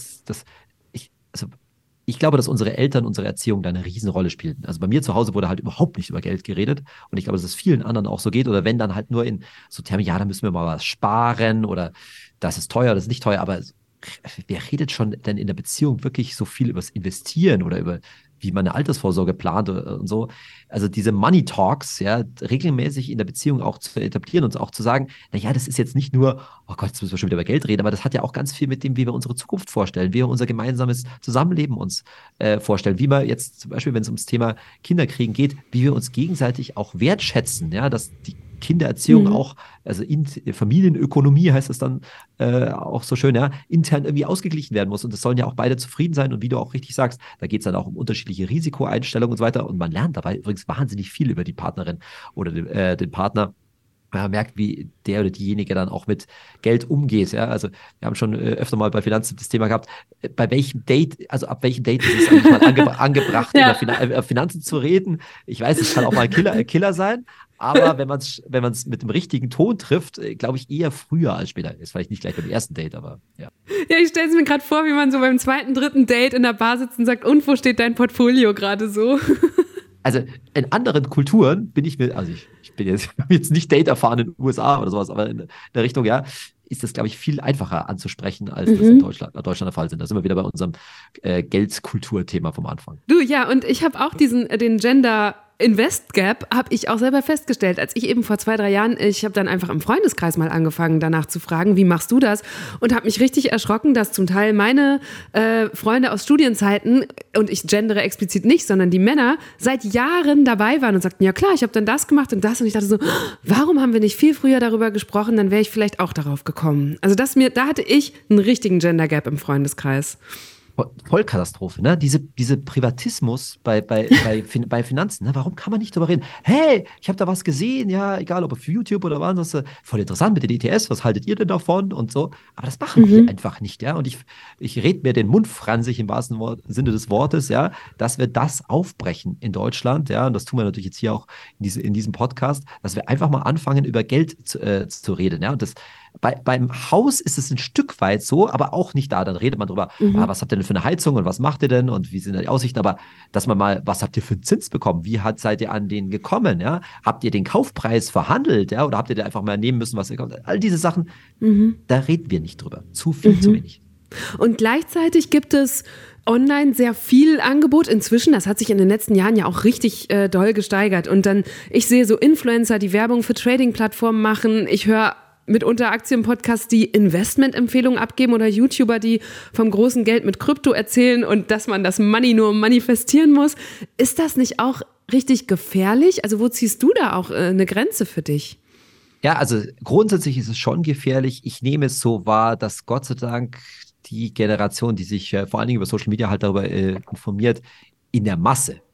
ich glaube, dass unsere Eltern, unsere Erziehung da eine Riesenrolle spielten. Also bei mir zu Hause wurde halt überhaupt nicht über Geld geredet. Und ich glaube, dass es vielen anderen auch so geht. Oder wenn dann halt nur in so Termen, ja, da müssen wir mal was sparen oder das ist teuer, das ist nicht teuer. Aber wer redet schon denn in der Beziehung wirklich so viel über das Investieren oder über wie man eine Altersvorsorge plant und so. Also diese Money Talks, ja, regelmäßig in der Beziehung auch zu etablieren und auch zu sagen, naja, das ist jetzt nicht nur, oh Gott, jetzt müssen wir schon wieder über Geld reden, aber das hat ja auch ganz viel mit dem, wie wir unsere Zukunft vorstellen, wie wir unser gemeinsames Zusammenleben uns vorstellen, wie wir jetzt zum Beispiel, wenn es ums Thema Kinderkriegen geht, wie wir uns gegenseitig auch wertschätzen, ja, dass die Kindererziehung auch, also Familienökonomie heißt es dann auch so schön, ja, intern irgendwie ausgeglichen werden muss. Und es sollen ja auch beide zufrieden sein. Und wie du auch richtig sagst, da geht es dann auch um unterschiedliche Risikoeinstellungen und so weiter. Und man lernt dabei übrigens wahnsinnig viel über die Partnerin oder den Partner. Man merkt, wie der oder diejenige dann auch mit Geld umgeht. Ja? Also wir haben schon öfter mal bei Finanzen das Thema gehabt, bei welchem Date, also ab welchem Date ist es eigentlich mal angebracht, über Finanzen zu reden. Ich weiß, es kann auch mal ein Killer sein, aber wenn man es mit dem richtigen Ton trifft, glaube ich eher früher als später. Ist vielleicht nicht gleich beim ersten Date, aber ja. Ja, ich stelle es mir gerade vor, wie man so beim zweiten, dritten Date in der Bar sitzt und sagt, und wo steht dein Portfolio gerade so? Also in anderen Kulturen bin ich bin jetzt nicht Date erfahren in den USA oder sowas, aber in der Richtung, ja, ist das, glaube ich, viel einfacher anzusprechen, als das in Deutschland der Fall sind. Da sind wir wieder bei unserem Geldkulturthema vom Anfang. Du, ja, und ich habe auch den Gender Invest Gap habe ich auch selber festgestellt, als ich eben vor 2-3 Jahren, ich habe dann einfach im Freundeskreis mal angefangen, danach zu fragen, wie machst du das? Und habe mich richtig erschrocken, dass zum Teil meine Freunde aus Studienzeiten, und ich gendere explizit nicht, sondern die Männer, seit Jahren dabei waren und sagten, ja klar, ich habe dann das gemacht und das. Und ich dachte so, warum haben wir nicht viel früher darüber gesprochen? Dann wäre ich vielleicht auch darauf gekommen. Also da hatte ich einen richtigen Gender Gap im Freundeskreis. Vollkatastrophe, ne? Diese Privatismus bei Finanzen, ne? Warum kann man nicht darüber reden? Hey, ich habe da was gesehen, ja, egal ob auf YouTube oder was, voll interessant mit den ETFs, was haltet ihr denn davon und so? Aber das machen wir einfach nicht, ja. Und ich rede mir den Mund fransig im wahrsten Sinne des Wortes, ja, dass wir das aufbrechen in Deutschland, ja, und das tun wir natürlich jetzt hier auch in diesem Podcast, dass wir einfach mal anfangen, über Geld zu reden, ja. Und das beim Haus ist es ein Stück weit so, aber auch nicht da. Dann redet man drüber, was habt ihr denn für eine Heizung und was macht ihr denn und wie sind da die Aussichten? Aber dass man mal, was habt ihr für einen Zins bekommen? Wie seid ihr an den gekommen? Ja? Habt ihr den Kaufpreis verhandelt? Ja? Oder habt ihr den einfach mal nehmen müssen, was ihr kommt? All diese Sachen, da reden wir nicht drüber. Zu viel, zu wenig. Und gleichzeitig gibt es online sehr viel Angebot inzwischen. Das hat sich in den letzten Jahren ja auch richtig doll gesteigert. Und dann, ich sehe so Influencer, die Werbung für Trading-Plattformen machen. Ich höre mitunter Aktienpodcasts, die Investmentempfehlungen abgeben oder YouTuber, die vom großen Geld mit Krypto erzählen und dass man das Money nur manifestieren muss. Ist das nicht auch richtig gefährlich? Also wo ziehst du da auch eine Grenze für dich? Ja, also grundsätzlich ist es schon gefährlich. Ich nehme es so wahr, dass Gott sei Dank die Generation, die sich vor allen Dingen über Social Media halt darüber informiert, in der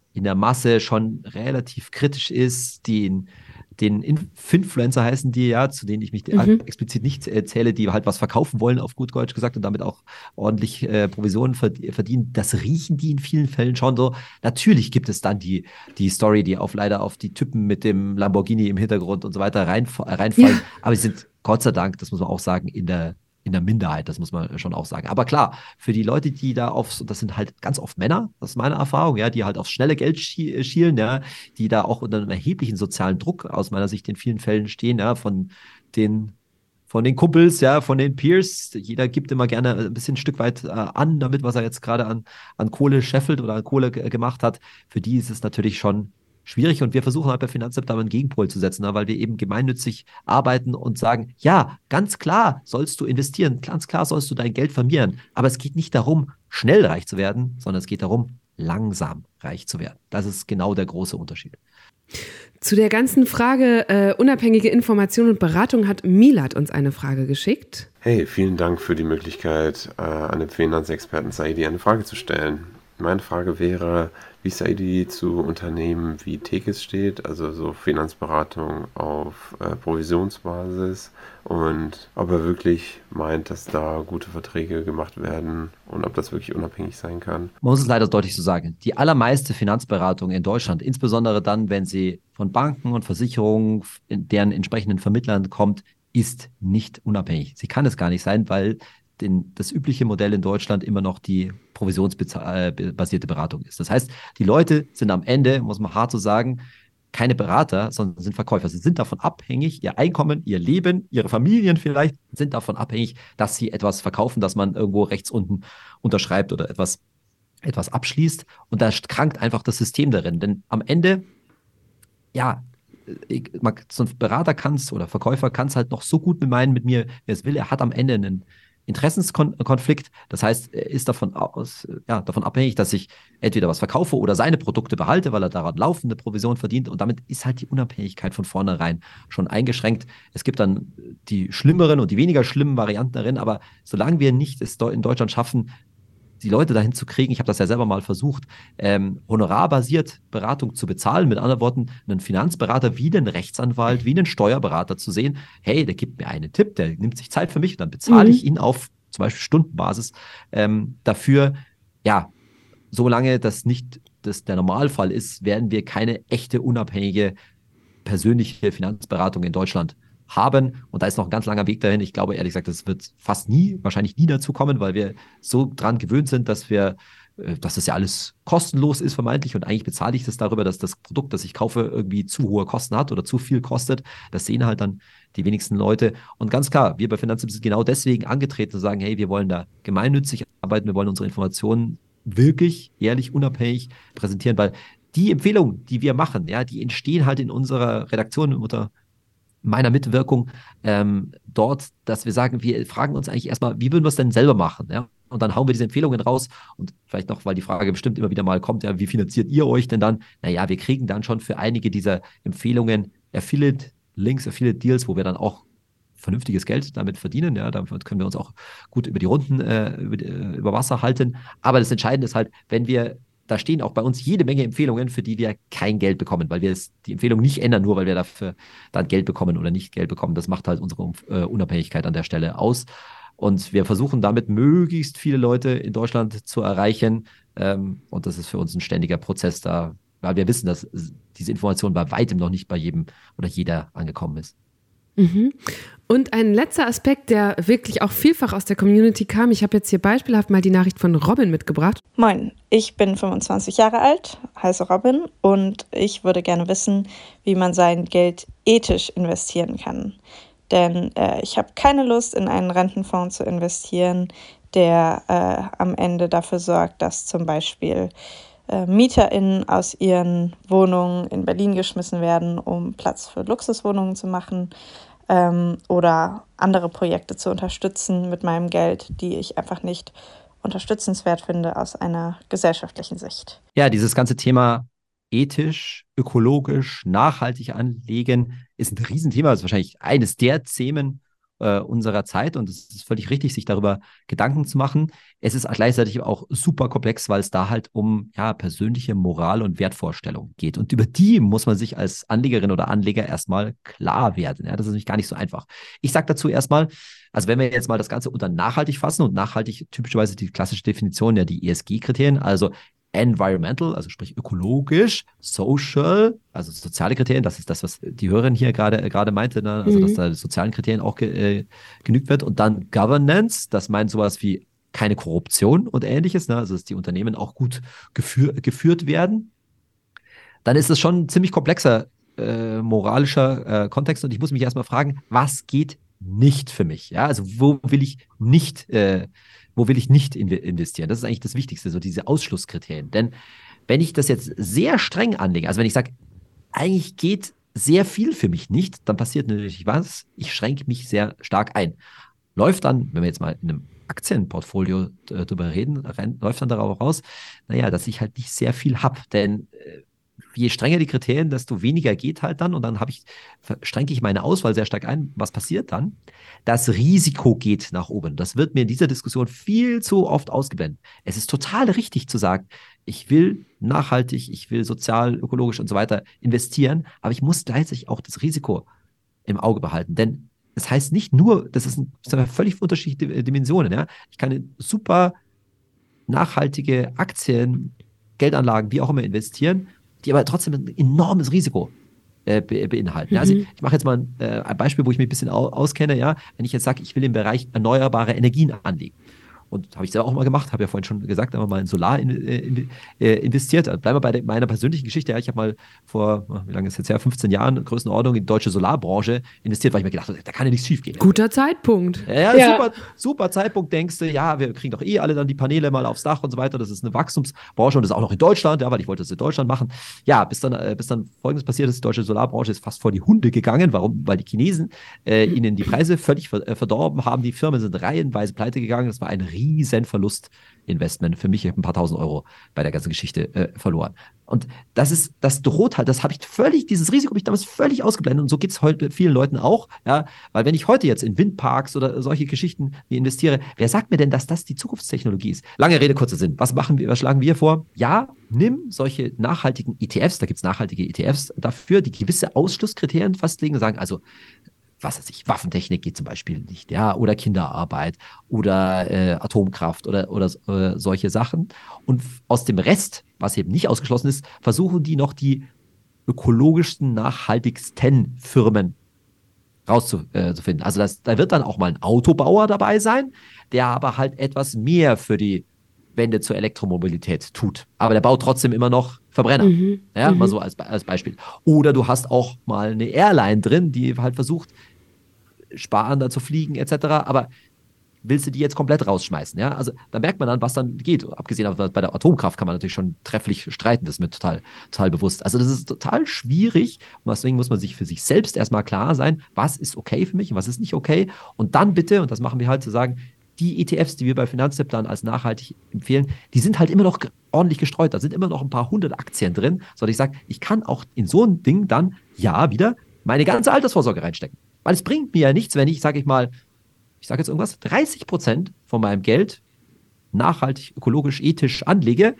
Masse schon relativ kritisch ist, den Finfluencer heißen die ja, zu denen ich mich explizit nicht zähle, die halt was verkaufen wollen, auf gut Deutsch gesagt, und damit auch ordentlich Provisionen verdienen. Das riechen die in vielen Fällen schon so. Natürlich gibt es dann die Story, die leider auf die Typen mit dem Lamborghini im Hintergrund und so weiter reinfallen. Ja. Aber sie sind Gott sei Dank, das muss man auch sagen, in der Minderheit, das muss man schon auch sagen. Aber klar, für die Leute, die da das sind halt ganz oft Männer, das ist meine Erfahrung, ja, die halt aufs schnelle Geld schielen, ja, die da auch unter einem erheblichen sozialen Druck aus meiner Sicht in vielen Fällen stehen, ja, von den Kumpels, ja, von den Peers. Jeder gibt immer gerne ein bisschen ein Stück weit an, damit, was er jetzt gerade an Kohle scheffelt oder an Kohle gemacht hat. Für die ist es natürlich schon schwierig und wir versuchen halt bei Finanzapp da mal einen Gegenpol zu setzen, weil wir eben gemeinnützig arbeiten und sagen, ja, ganz klar sollst du investieren, ganz klar sollst du dein Geld vermehren, aber es geht nicht darum, schnell reich zu werden, sondern es geht darum, langsam reich zu werden. Das ist genau der große Unterschied. Zu der ganzen Frage unabhängige Information und Beratung hat Milad uns eine Frage geschickt. Hey, vielen Dank für die Möglichkeit, an den Finanzexperten Saidi eine Frage zu stellen. Meine Frage wäre, wie Saidi zu Unternehmen wie Tekis steht, also so Finanzberatung auf Provisionsbasis, und ob er wirklich meint, dass da gute Verträge gemacht werden und ob das wirklich unabhängig sein kann. Man muss es leider deutlich so sagen. Die allermeiste Finanzberatung in Deutschland, insbesondere dann, wenn sie von Banken und Versicherungen, deren entsprechenden Vermittlern kommt, ist nicht unabhängig. Sie kann es gar nicht sein, weil das übliche Modell in Deutschland immer noch die provisionsbasierte Beratung ist. Das heißt, die Leute sind am Ende, muss man hart so sagen, keine Berater, sondern sind Verkäufer. Sie sind davon abhängig, ihr Einkommen, ihr Leben, ihre Familien vielleicht sind davon abhängig, dass sie etwas verkaufen, dass man irgendwo rechts unten unterschreibt oder etwas abschließt. Und da krankt einfach das System darin. Denn am Ende, ja, so ein Berater kann es oder Verkäufer kann es halt noch so gut mit mir, wer es will. Er hat am Ende einen Interessenskonflikt. Das heißt, er ist davon abhängig, dass ich entweder was verkaufe oder seine Produkte behalte, weil er daran laufende Provision verdient. Und damit ist halt die Unabhängigkeit von vornherein schon eingeschränkt. Es gibt dann die schlimmeren und die weniger schlimmen Varianten darin. Aber solange wir nicht es in Deutschland schaffen, die Leute dahin zu kriegen, ich habe das ja selber mal versucht, honorarbasiert Beratung zu bezahlen, mit anderen Worten, einen Finanzberater wie einen Rechtsanwalt, wie einen Steuerberater zu sehen, hey, der gibt mir einen Tipp, der nimmt sich Zeit für mich, dann bezahle ich ihn auf zum Beispiel Stundenbasis dafür. Ja, solange das nicht der Normalfall ist, werden wir keine echte, unabhängige, persönliche Finanzberatung in Deutschland haben. Und da ist noch ein ganz langer Weg dahin. Ich glaube, ehrlich gesagt, das wird wahrscheinlich nie dazu kommen, weil wir so dran gewöhnt sind, dass das ja alles kostenlos ist vermeintlich, und eigentlich bezahle ich das darüber, dass das Produkt, das ich kaufe, irgendwie zu hohe Kosten hat oder zu viel kostet. Das sehen halt dann die wenigsten Leute. Und ganz klar, wir bei Finanztipp sind genau deswegen angetreten zu sagen, hey, wir wollen da gemeinnützig arbeiten, wir wollen unsere Informationen wirklich ehrlich, unabhängig präsentieren, weil die Empfehlungen, die wir machen, ja, die entstehen halt in unserer Redaktion unter meiner Mitwirkung dort, dass wir sagen, wir fragen uns eigentlich erstmal, wie würden wir es denn selber machen? Ja? Und dann hauen wir diese Empfehlungen raus, und vielleicht noch, weil die Frage bestimmt immer wieder mal kommt, ja, wie finanziert ihr euch denn dann? Naja, wir kriegen dann schon für einige dieser Empfehlungen Affiliate-Links, Affiliate-Deals, wo wir dann auch vernünftiges Geld damit verdienen. Ja, damit können wir uns auch gut über die Runden über Wasser halten. Aber das Entscheidende ist halt, da stehen auch bei uns jede Menge Empfehlungen, für die wir kein Geld bekommen, weil wir die Empfehlung nicht ändern, nur weil wir dafür dann Geld bekommen oder nicht Geld bekommen. Das macht halt unsere Unabhängigkeit an der Stelle aus. Und wir versuchen damit, möglichst viele Leute in Deutschland zu erreichen. Und das ist für uns ein ständiger Prozess da, weil wir wissen, dass diese Information bei weitem noch nicht bei jedem oder jeder angekommen ist. Und ein letzter Aspekt, der wirklich auch vielfach aus der Community kam. Ich habe jetzt hier beispielhaft mal die Nachricht von Robin mitgebracht. Moin, ich bin 25 Jahre alt, heiße Robin, und ich würde gerne wissen, wie man sein Geld ethisch investieren kann. Denn ich habe keine Lust, in einen Rentenfonds zu investieren, der am Ende dafür sorgt, dass zum Beispiel MieterInnen aus ihren Wohnungen in Berlin geschmissen werden, um Platz für Luxuswohnungen zu machen, oder andere Projekte zu unterstützen mit meinem Geld, die ich einfach nicht unterstützenswert finde aus einer gesellschaftlichen Sicht. Ja, dieses ganze Thema ethisch, ökologisch, nachhaltig anlegen ist ein Riesenthema. Das ist wahrscheinlich eines der Themen unserer Zeit, und es ist völlig richtig, sich darüber Gedanken zu machen. Es ist gleichzeitig auch super komplex, weil es da halt um persönliche Moral- und Wertvorstellungen geht. Und über die muss man sich als Anlegerin oder Anleger erstmal klar werden. Ja, das ist nämlich gar nicht so einfach. Ich sage dazu erstmal, also wenn wir jetzt mal das Ganze unter nachhaltig fassen, und nachhaltig typischerweise die klassische Definition, ja, die ESG-Kriterien, also environmental, also sprich ökologisch, social, also soziale Kriterien, das ist das, was die Hörerin hier gerade meinte, ne? Also dass da sozialen Kriterien auch genügt wird. Und dann Governance, das meint sowas wie keine Korruption und Ähnliches, ne? Also dass die Unternehmen auch gut geführt werden. Dann ist es schon ein ziemlich komplexer moralischer Kontext, und ich muss mich erstmal fragen, was geht nicht für mich? Ja, also wo will ich nicht investieren? Das ist eigentlich das Wichtigste, so diese Ausschlusskriterien. Denn wenn ich das jetzt sehr streng anlege, also wenn ich sage, eigentlich geht sehr viel für mich nicht, dann passiert natürlich was? Ich schränke mich sehr stark ein. Läuft dann, wenn wir jetzt mal in einem Aktienportfolio drüber reden, läuft dann darauf raus, naja, dass ich halt nicht sehr viel habe. Denn je strenger die Kriterien, desto weniger geht halt dann. Und dann schränke ich meine Auswahl sehr stark ein. Was passiert dann? Das Risiko geht nach oben. Das wird mir in dieser Diskussion viel zu oft ausgeblendet. Es ist total richtig zu sagen, ich will nachhaltig, ich will sozial, ökologisch und so weiter investieren, aber ich muss gleichzeitig auch das Risiko im Auge behalten. Denn das heißt nicht nur, das sind völlig unterschiedliche Dimensionen. Ja? Ich kann in super nachhaltige Aktien, Geldanlagen, wie auch immer investieren, die aber trotzdem ein enormes Risiko beinhalten. Ja, also ich mache jetzt mal ein Beispiel, wo ich mich ein bisschen auskenne. Ja, wenn ich jetzt sage, ich will im Bereich erneuerbare Energien anlegen. Und habe ich selber auch mal gemacht, habe ja vorhin schon gesagt, haben wir mal in Solar investiert. Also bleiben wir bei meiner persönlichen Geschichte. Ja. Ich habe mal vor, wie lange ist es jetzt her, 15 Jahren, Größenordnung in die deutsche Solarbranche investiert, weil ich mir gedacht habe, da kann ja nichts schief gehen. Guter Zeitpunkt. Ja. Super Zeitpunkt, denkst du, ja, wir kriegen doch alle dann die Paneele mal aufs Dach und so weiter. Das ist eine Wachstumsbranche und das ist auch noch in Deutschland, ja, weil ich wollte das in Deutschland machen. Ja, bis dann Folgendes passiert ist, die deutsche Solarbranche ist fast vor die Hunde gegangen. Warum? Weil die Chinesen ihnen die Preise völlig verdorben haben. Die Firmen sind reihenweise pleite gegangen. Das war ein riesen Verlustinvestment für mich. Ich habe ein paar tausend Euro bei der ganzen Geschichte verloren. Und das droht halt, dieses Risiko habe ich damals völlig ausgeblendet und so geht es heute vielen Leuten auch, ja, weil wenn ich heute jetzt in Windparks oder solche Geschichten investiere, wer sagt mir denn, dass das die Zukunftstechnologie ist? Lange Rede, kurzer Sinn. Was schlagen wir vor? Ja, nimm solche nachhaltigen ETFs, da gibt es nachhaltige ETFs dafür, die gewisse Ausschlusskriterien festlegen und sagen, also was weiß ich, Waffentechnik geht zum Beispiel nicht, ja, oder Kinderarbeit oder Atomkraft oder solche Sachen. Und aus dem Rest, was eben nicht ausgeschlossen ist, versuchen die noch die ökologischsten, nachhaltigsten Firmen rauszufinden. Also da wird dann auch mal ein Autobauer dabei sein, der aber halt etwas mehr für die Wende zur Elektromobilität tut. Aber der baut trotzdem immer noch Verbrenner. Mal so als Beispiel. Oder du hast auch mal eine Airline drin, die halt versucht, sparender zu fliegen etc. Aber willst du die jetzt komplett rausschmeißen? Ja? Also da merkt man dann, was dann geht. Abgesehen davon, bei der Atomkraft kann man natürlich schon trefflich streiten. Das ist mir total bewusst. Also das ist total schwierig. Und deswegen muss man sich für sich selbst erstmal klar sein, was ist okay für mich und was ist nicht okay. Und dann bitte, und das machen wir halt, zu sagen, die ETFs, die wir bei Finanztipp-Plan als nachhaltig empfehlen, die sind halt immer noch ordentlich gestreut. Da sind immer noch ein paar hundert Aktien drin, sodass ich sage, ich kann auch in so ein Ding dann wieder meine ganze Altersvorsorge reinstecken. Weil es bringt mir ja nichts, wenn ich sage jetzt irgendwas, 30% von meinem Geld nachhaltig, ökologisch, ethisch anlege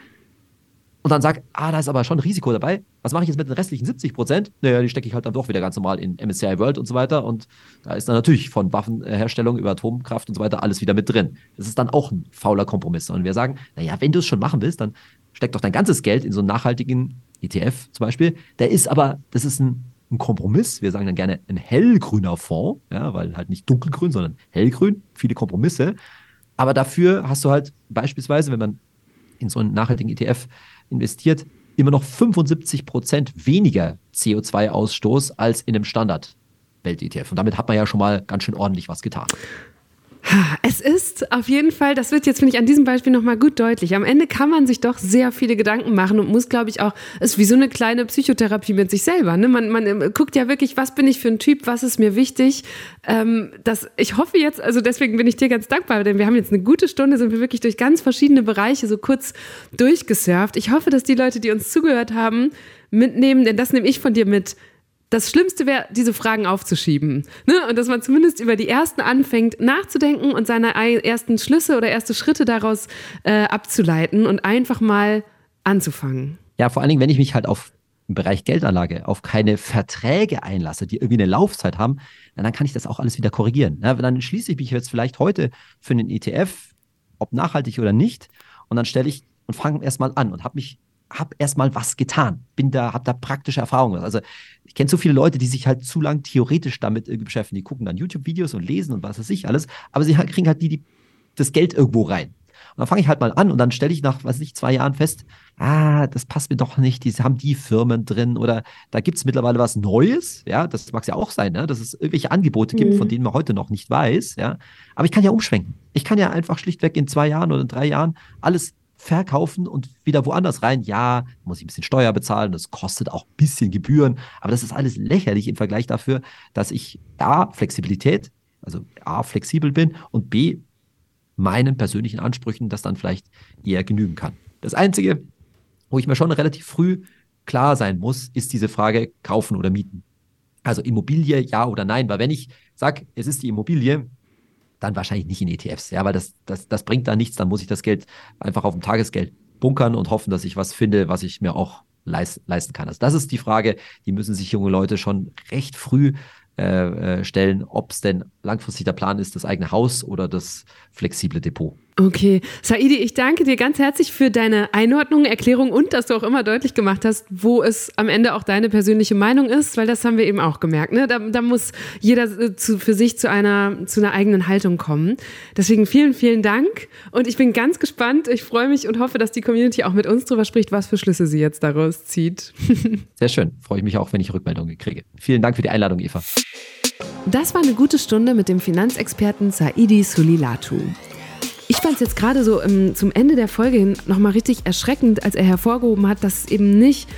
und dann sage, da ist aber schon ein Risiko dabei. Was mache ich jetzt mit den restlichen 70%? Naja, die stecke ich halt dann doch wieder ganz normal in MSCI World und so weiter. Und da ist dann natürlich von Waffenherstellung über Atomkraft und so weiter alles wieder mit drin. Das ist dann auch ein fauler Kompromiss. Und wir sagen, naja, wenn du es schon machen willst, dann steck doch dein ganzes Geld in so einen nachhaltigen ETF zum Beispiel. Das ist ein Kompromiss. Wir sagen dann gerne ein hellgrüner Fonds, ja, weil halt nicht dunkelgrün, sondern hellgrün. Viele Kompromisse. Aber dafür hast du halt beispielsweise, wenn man in so einen nachhaltigen ETF investiert, immer noch 75% weniger CO2-Ausstoß als in einem Standard-Welt-ETF. Und damit hat man ja schon mal ganz schön ordentlich was getan. Es ist auf jeden Fall, das wird jetzt, finde ich, an diesem Beispiel nochmal gut deutlich. Am Ende kann man sich doch sehr viele Gedanken machen und muss, glaube ich, auch, es ist wie so eine kleine Psychotherapie mit sich selber. Ne? Man guckt ja wirklich, was bin ich für ein Typ, was ist mir wichtig. Ich hoffe jetzt, also deswegen bin ich dir ganz dankbar, denn wir haben jetzt eine gute Stunde, sind wir wirklich durch ganz verschiedene Bereiche so kurz durchgesurft. Ich hoffe, dass die Leute, die uns zugehört haben, mitnehmen, denn das nehme ich von dir mit. Das Schlimmste wäre, diese Fragen aufzuschieben. Ne? Und dass man zumindest über die ersten anfängt nachzudenken und seine ersten Schlüsse oder erste Schritte daraus abzuleiten und einfach mal anzufangen. Ja, vor allen Dingen, wenn ich mich halt im Bereich Geldanlage auf keine Verträge einlasse, die irgendwie eine Laufzeit haben, dann kann ich das auch alles wieder korrigieren. Ja, dann schließe ich mich jetzt vielleicht heute für einen ETF, ob nachhaltig oder nicht, und dann fange erstmal an und habe erstmal was getan. Habe da praktische Erfahrungen. Also ich kenne so viele Leute, die sich halt zu lang theoretisch damit beschäftigen. Die gucken dann YouTube-Videos und lesen und was weiß ich alles, aber sie kriegen halt das Geld irgendwo rein. Und dann fange ich halt mal an und dann stelle ich nach, 2 Jahren fest, das passt mir doch nicht, die haben die Firmen drin oder da gibt es mittlerweile was Neues, ja, das mag es ja auch sein, ne? Dass es irgendwelche Angebote gibt, von denen man heute noch nicht weiß, ja, aber ich kann ja umschwenken. Ich kann ja einfach schlichtweg in 2 Jahren oder in 3 Jahren alles verkaufen und wieder woanders rein. Ja, muss ich ein bisschen Steuer bezahlen, das kostet auch ein bisschen Gebühren, aber das ist alles lächerlich im Vergleich dafür, dass ich flexibel bin und B, meinen persönlichen Ansprüchen das dann vielleicht eher genügen kann. Das Einzige, wo ich mir schon relativ früh klar sein muss, ist diese Frage kaufen oder mieten. Also Immobilie, ja oder nein, weil wenn ich sage, es ist die Immobilie, dann wahrscheinlich nicht in ETFs, ja, weil das bringt da nichts, dann muss ich das Geld einfach auf dem Tagesgeld bunkern und hoffen, dass ich was finde, was ich mir auch leisten kann. Also das ist die Frage, die müssen sich junge Leute schon recht früh stellen, ob es denn langfristig der Plan ist, das eigene Haus oder das flexible Depot. Okay. Saidi, ich danke dir ganz herzlich für deine Einordnung, Erklärung und dass du auch immer deutlich gemacht hast, wo es am Ende auch deine persönliche Meinung ist, weil das haben wir eben auch gemerkt. Ne? Da muss jeder für sich zu einer eigenen Haltung kommen. Deswegen vielen, vielen Dank und ich bin ganz gespannt. Ich freue mich und hoffe, dass die Community auch mit uns drüber spricht, was für Schlüsse sie jetzt daraus zieht. Sehr schön. Freue ich mich auch, wenn ich Rückmeldungen kriege. Vielen Dank für die Einladung, Eva. Das war eine gute Stunde mit dem Finanzexperten Saidi Sulilatu. Ich fand es jetzt gerade so zum Ende der Folge hin nochmal richtig erschreckend, als er hervorgehoben hat, dass es eben nicht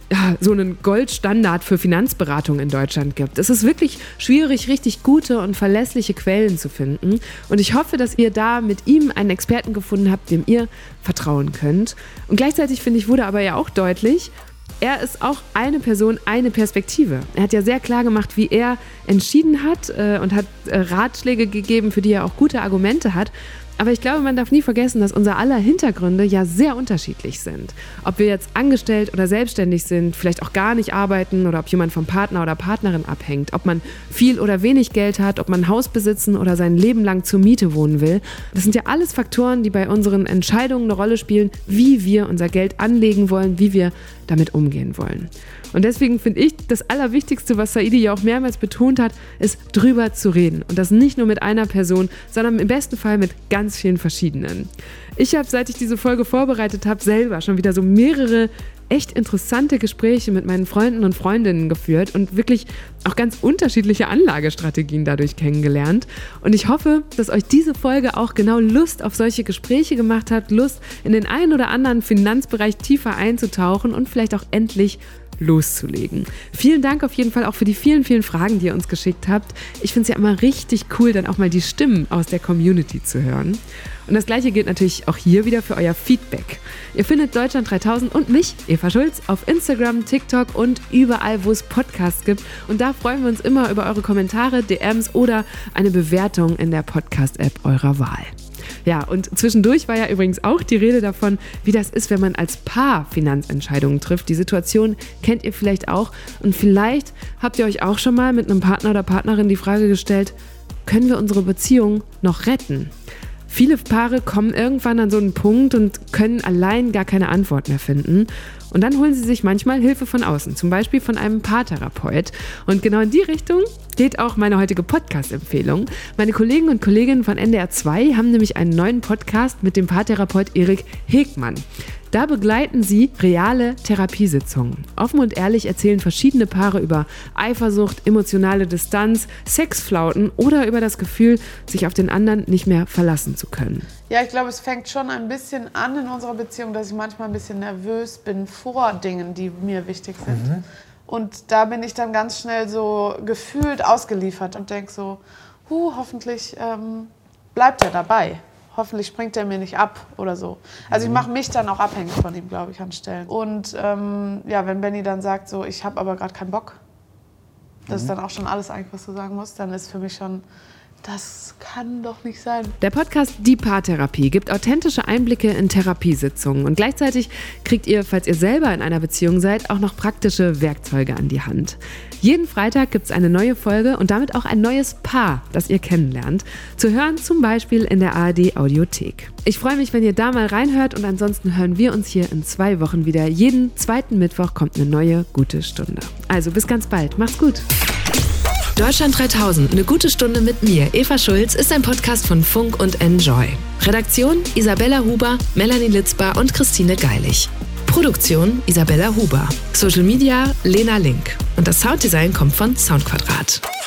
so einen Goldstandard für Finanzberatung in Deutschland gibt. Es ist wirklich schwierig, richtig gute und verlässliche Quellen zu finden. Und ich hoffe, dass ihr da mit ihm einen Experten gefunden habt, dem ihr vertrauen könnt. Und gleichzeitig, finde ich, wurde aber ja auch deutlich, er ist auch eine Person, eine Perspektive. Er hat ja sehr klar gemacht, wie er entschieden hat und hat Ratschläge gegeben, für die er auch gute Argumente hat. Aber ich glaube, man darf nie vergessen, dass unser aller Hintergründe ja sehr unterschiedlich sind. Ob wir jetzt angestellt oder selbstständig sind, vielleicht auch gar nicht arbeiten oder ob jemand vom Partner oder Partnerin abhängt, ob man viel oder wenig Geld hat, ob man ein Haus besitzen oder sein Leben lang zur Miete wohnen will. Das sind ja alles Faktoren, die bei unseren Entscheidungen eine Rolle spielen, wie wir unser Geld anlegen wollen, wie wir damit umgehen wollen. Und deswegen finde ich, das Allerwichtigste, was Saidi ja auch mehrmals betont hat, ist drüber zu reden. Und das nicht nur mit einer Person, sondern im besten Fall mit ganz vielen verschiedenen. Ich habe, seit ich diese Folge vorbereitet habe, selber schon wieder so mehrere echt interessante Gespräche mit meinen Freunden und Freundinnen geführt und wirklich auch ganz unterschiedliche Anlagestrategien dadurch kennengelernt. Und ich hoffe, dass euch diese Folge auch genau Lust auf solche Gespräche gemacht hat, Lust in den einen oder anderen Finanzbereich tiefer einzutauchen und vielleicht auch endlich loszulegen. Vielen Dank auf jeden Fall auch für die vielen, vielen Fragen, die ihr uns geschickt habt. Ich finde es ja immer richtig cool, dann auch mal die Stimmen aus der Community zu hören. Und das Gleiche gilt natürlich auch hier wieder für euer Feedback. Ihr findet Deutschland 3000 und mich, Eva Schulz, auf Instagram, TikTok und überall, wo es Podcasts gibt. Und da freuen wir uns immer über eure Kommentare, DMs oder eine Bewertung in der Podcast-App eurer Wahl. Ja, und zwischendurch war ja übrigens auch die Rede davon, wie das ist, wenn man als Paar Finanzentscheidungen trifft. Die Situation kennt ihr vielleicht auch. Und vielleicht habt ihr euch auch schon mal mit einem Partner oder Partnerin die Frage gestellt, können wir unsere Beziehung noch retten? Viele Paare kommen irgendwann an so einen Punkt und können allein gar keine Antwort mehr finden. Und dann holen sie sich manchmal Hilfe von außen, zum Beispiel von einem Paartherapeut. Und genau in die Richtung geht auch meine heutige Podcast-Empfehlung. Meine Kollegen und Kolleginnen von NDR 2 haben nämlich einen neuen Podcast mit dem Paartherapeut Erik Hegmann. Da begleiten sie reale Therapiesitzungen. Offen und ehrlich erzählen verschiedene Paare über Eifersucht, emotionale Distanz, Sexflauten oder über das Gefühl, sich auf den anderen nicht mehr verlassen zu können. Ja, ich glaube, es fängt schon ein bisschen an in unserer Beziehung, dass ich manchmal ein bisschen nervös bin vor Dingen, die mir wichtig sind. Und da bin ich dann ganz schnell so gefühlt ausgeliefert und denke so, hoffentlich bleibt er dabei. Hoffentlich springt er mir nicht ab oder so. Also ich mache mich dann auch abhängig von ihm, glaube ich, an Stellen. Und wenn Benny dann sagt, so, ich habe aber gerade keinen Bock, das ist dann auch schon alles eigentlich, was du sagen musst, dann ist für mich schon, das kann doch nicht sein. Der Podcast Die Paartherapie gibt authentische Einblicke in Therapiesitzungen und gleichzeitig kriegt ihr, falls ihr selber in einer Beziehung seid, auch noch praktische Werkzeuge an die Hand. Jeden Freitag gibt es eine neue Folge und damit auch ein neues Paar, das ihr kennenlernt. Zu hören zum Beispiel in der ARD Audiothek. Ich freue mich, wenn ihr da mal reinhört und ansonsten hören wir uns hier in 2 Wochen wieder. Jeden zweiten Mittwoch kommt eine neue gute Stunde. Also bis ganz bald. Macht's gut. Deutschland 3000, eine gute Stunde mit mir, Eva Schulz, ist ein Podcast von Funk und Enjoy. Redaktion Isabella Huber, Melanie Litzbar und Christine Geilig. Produktion Isabella Huber. Social Media Lena Link. Und das Sounddesign kommt von Soundquadrat.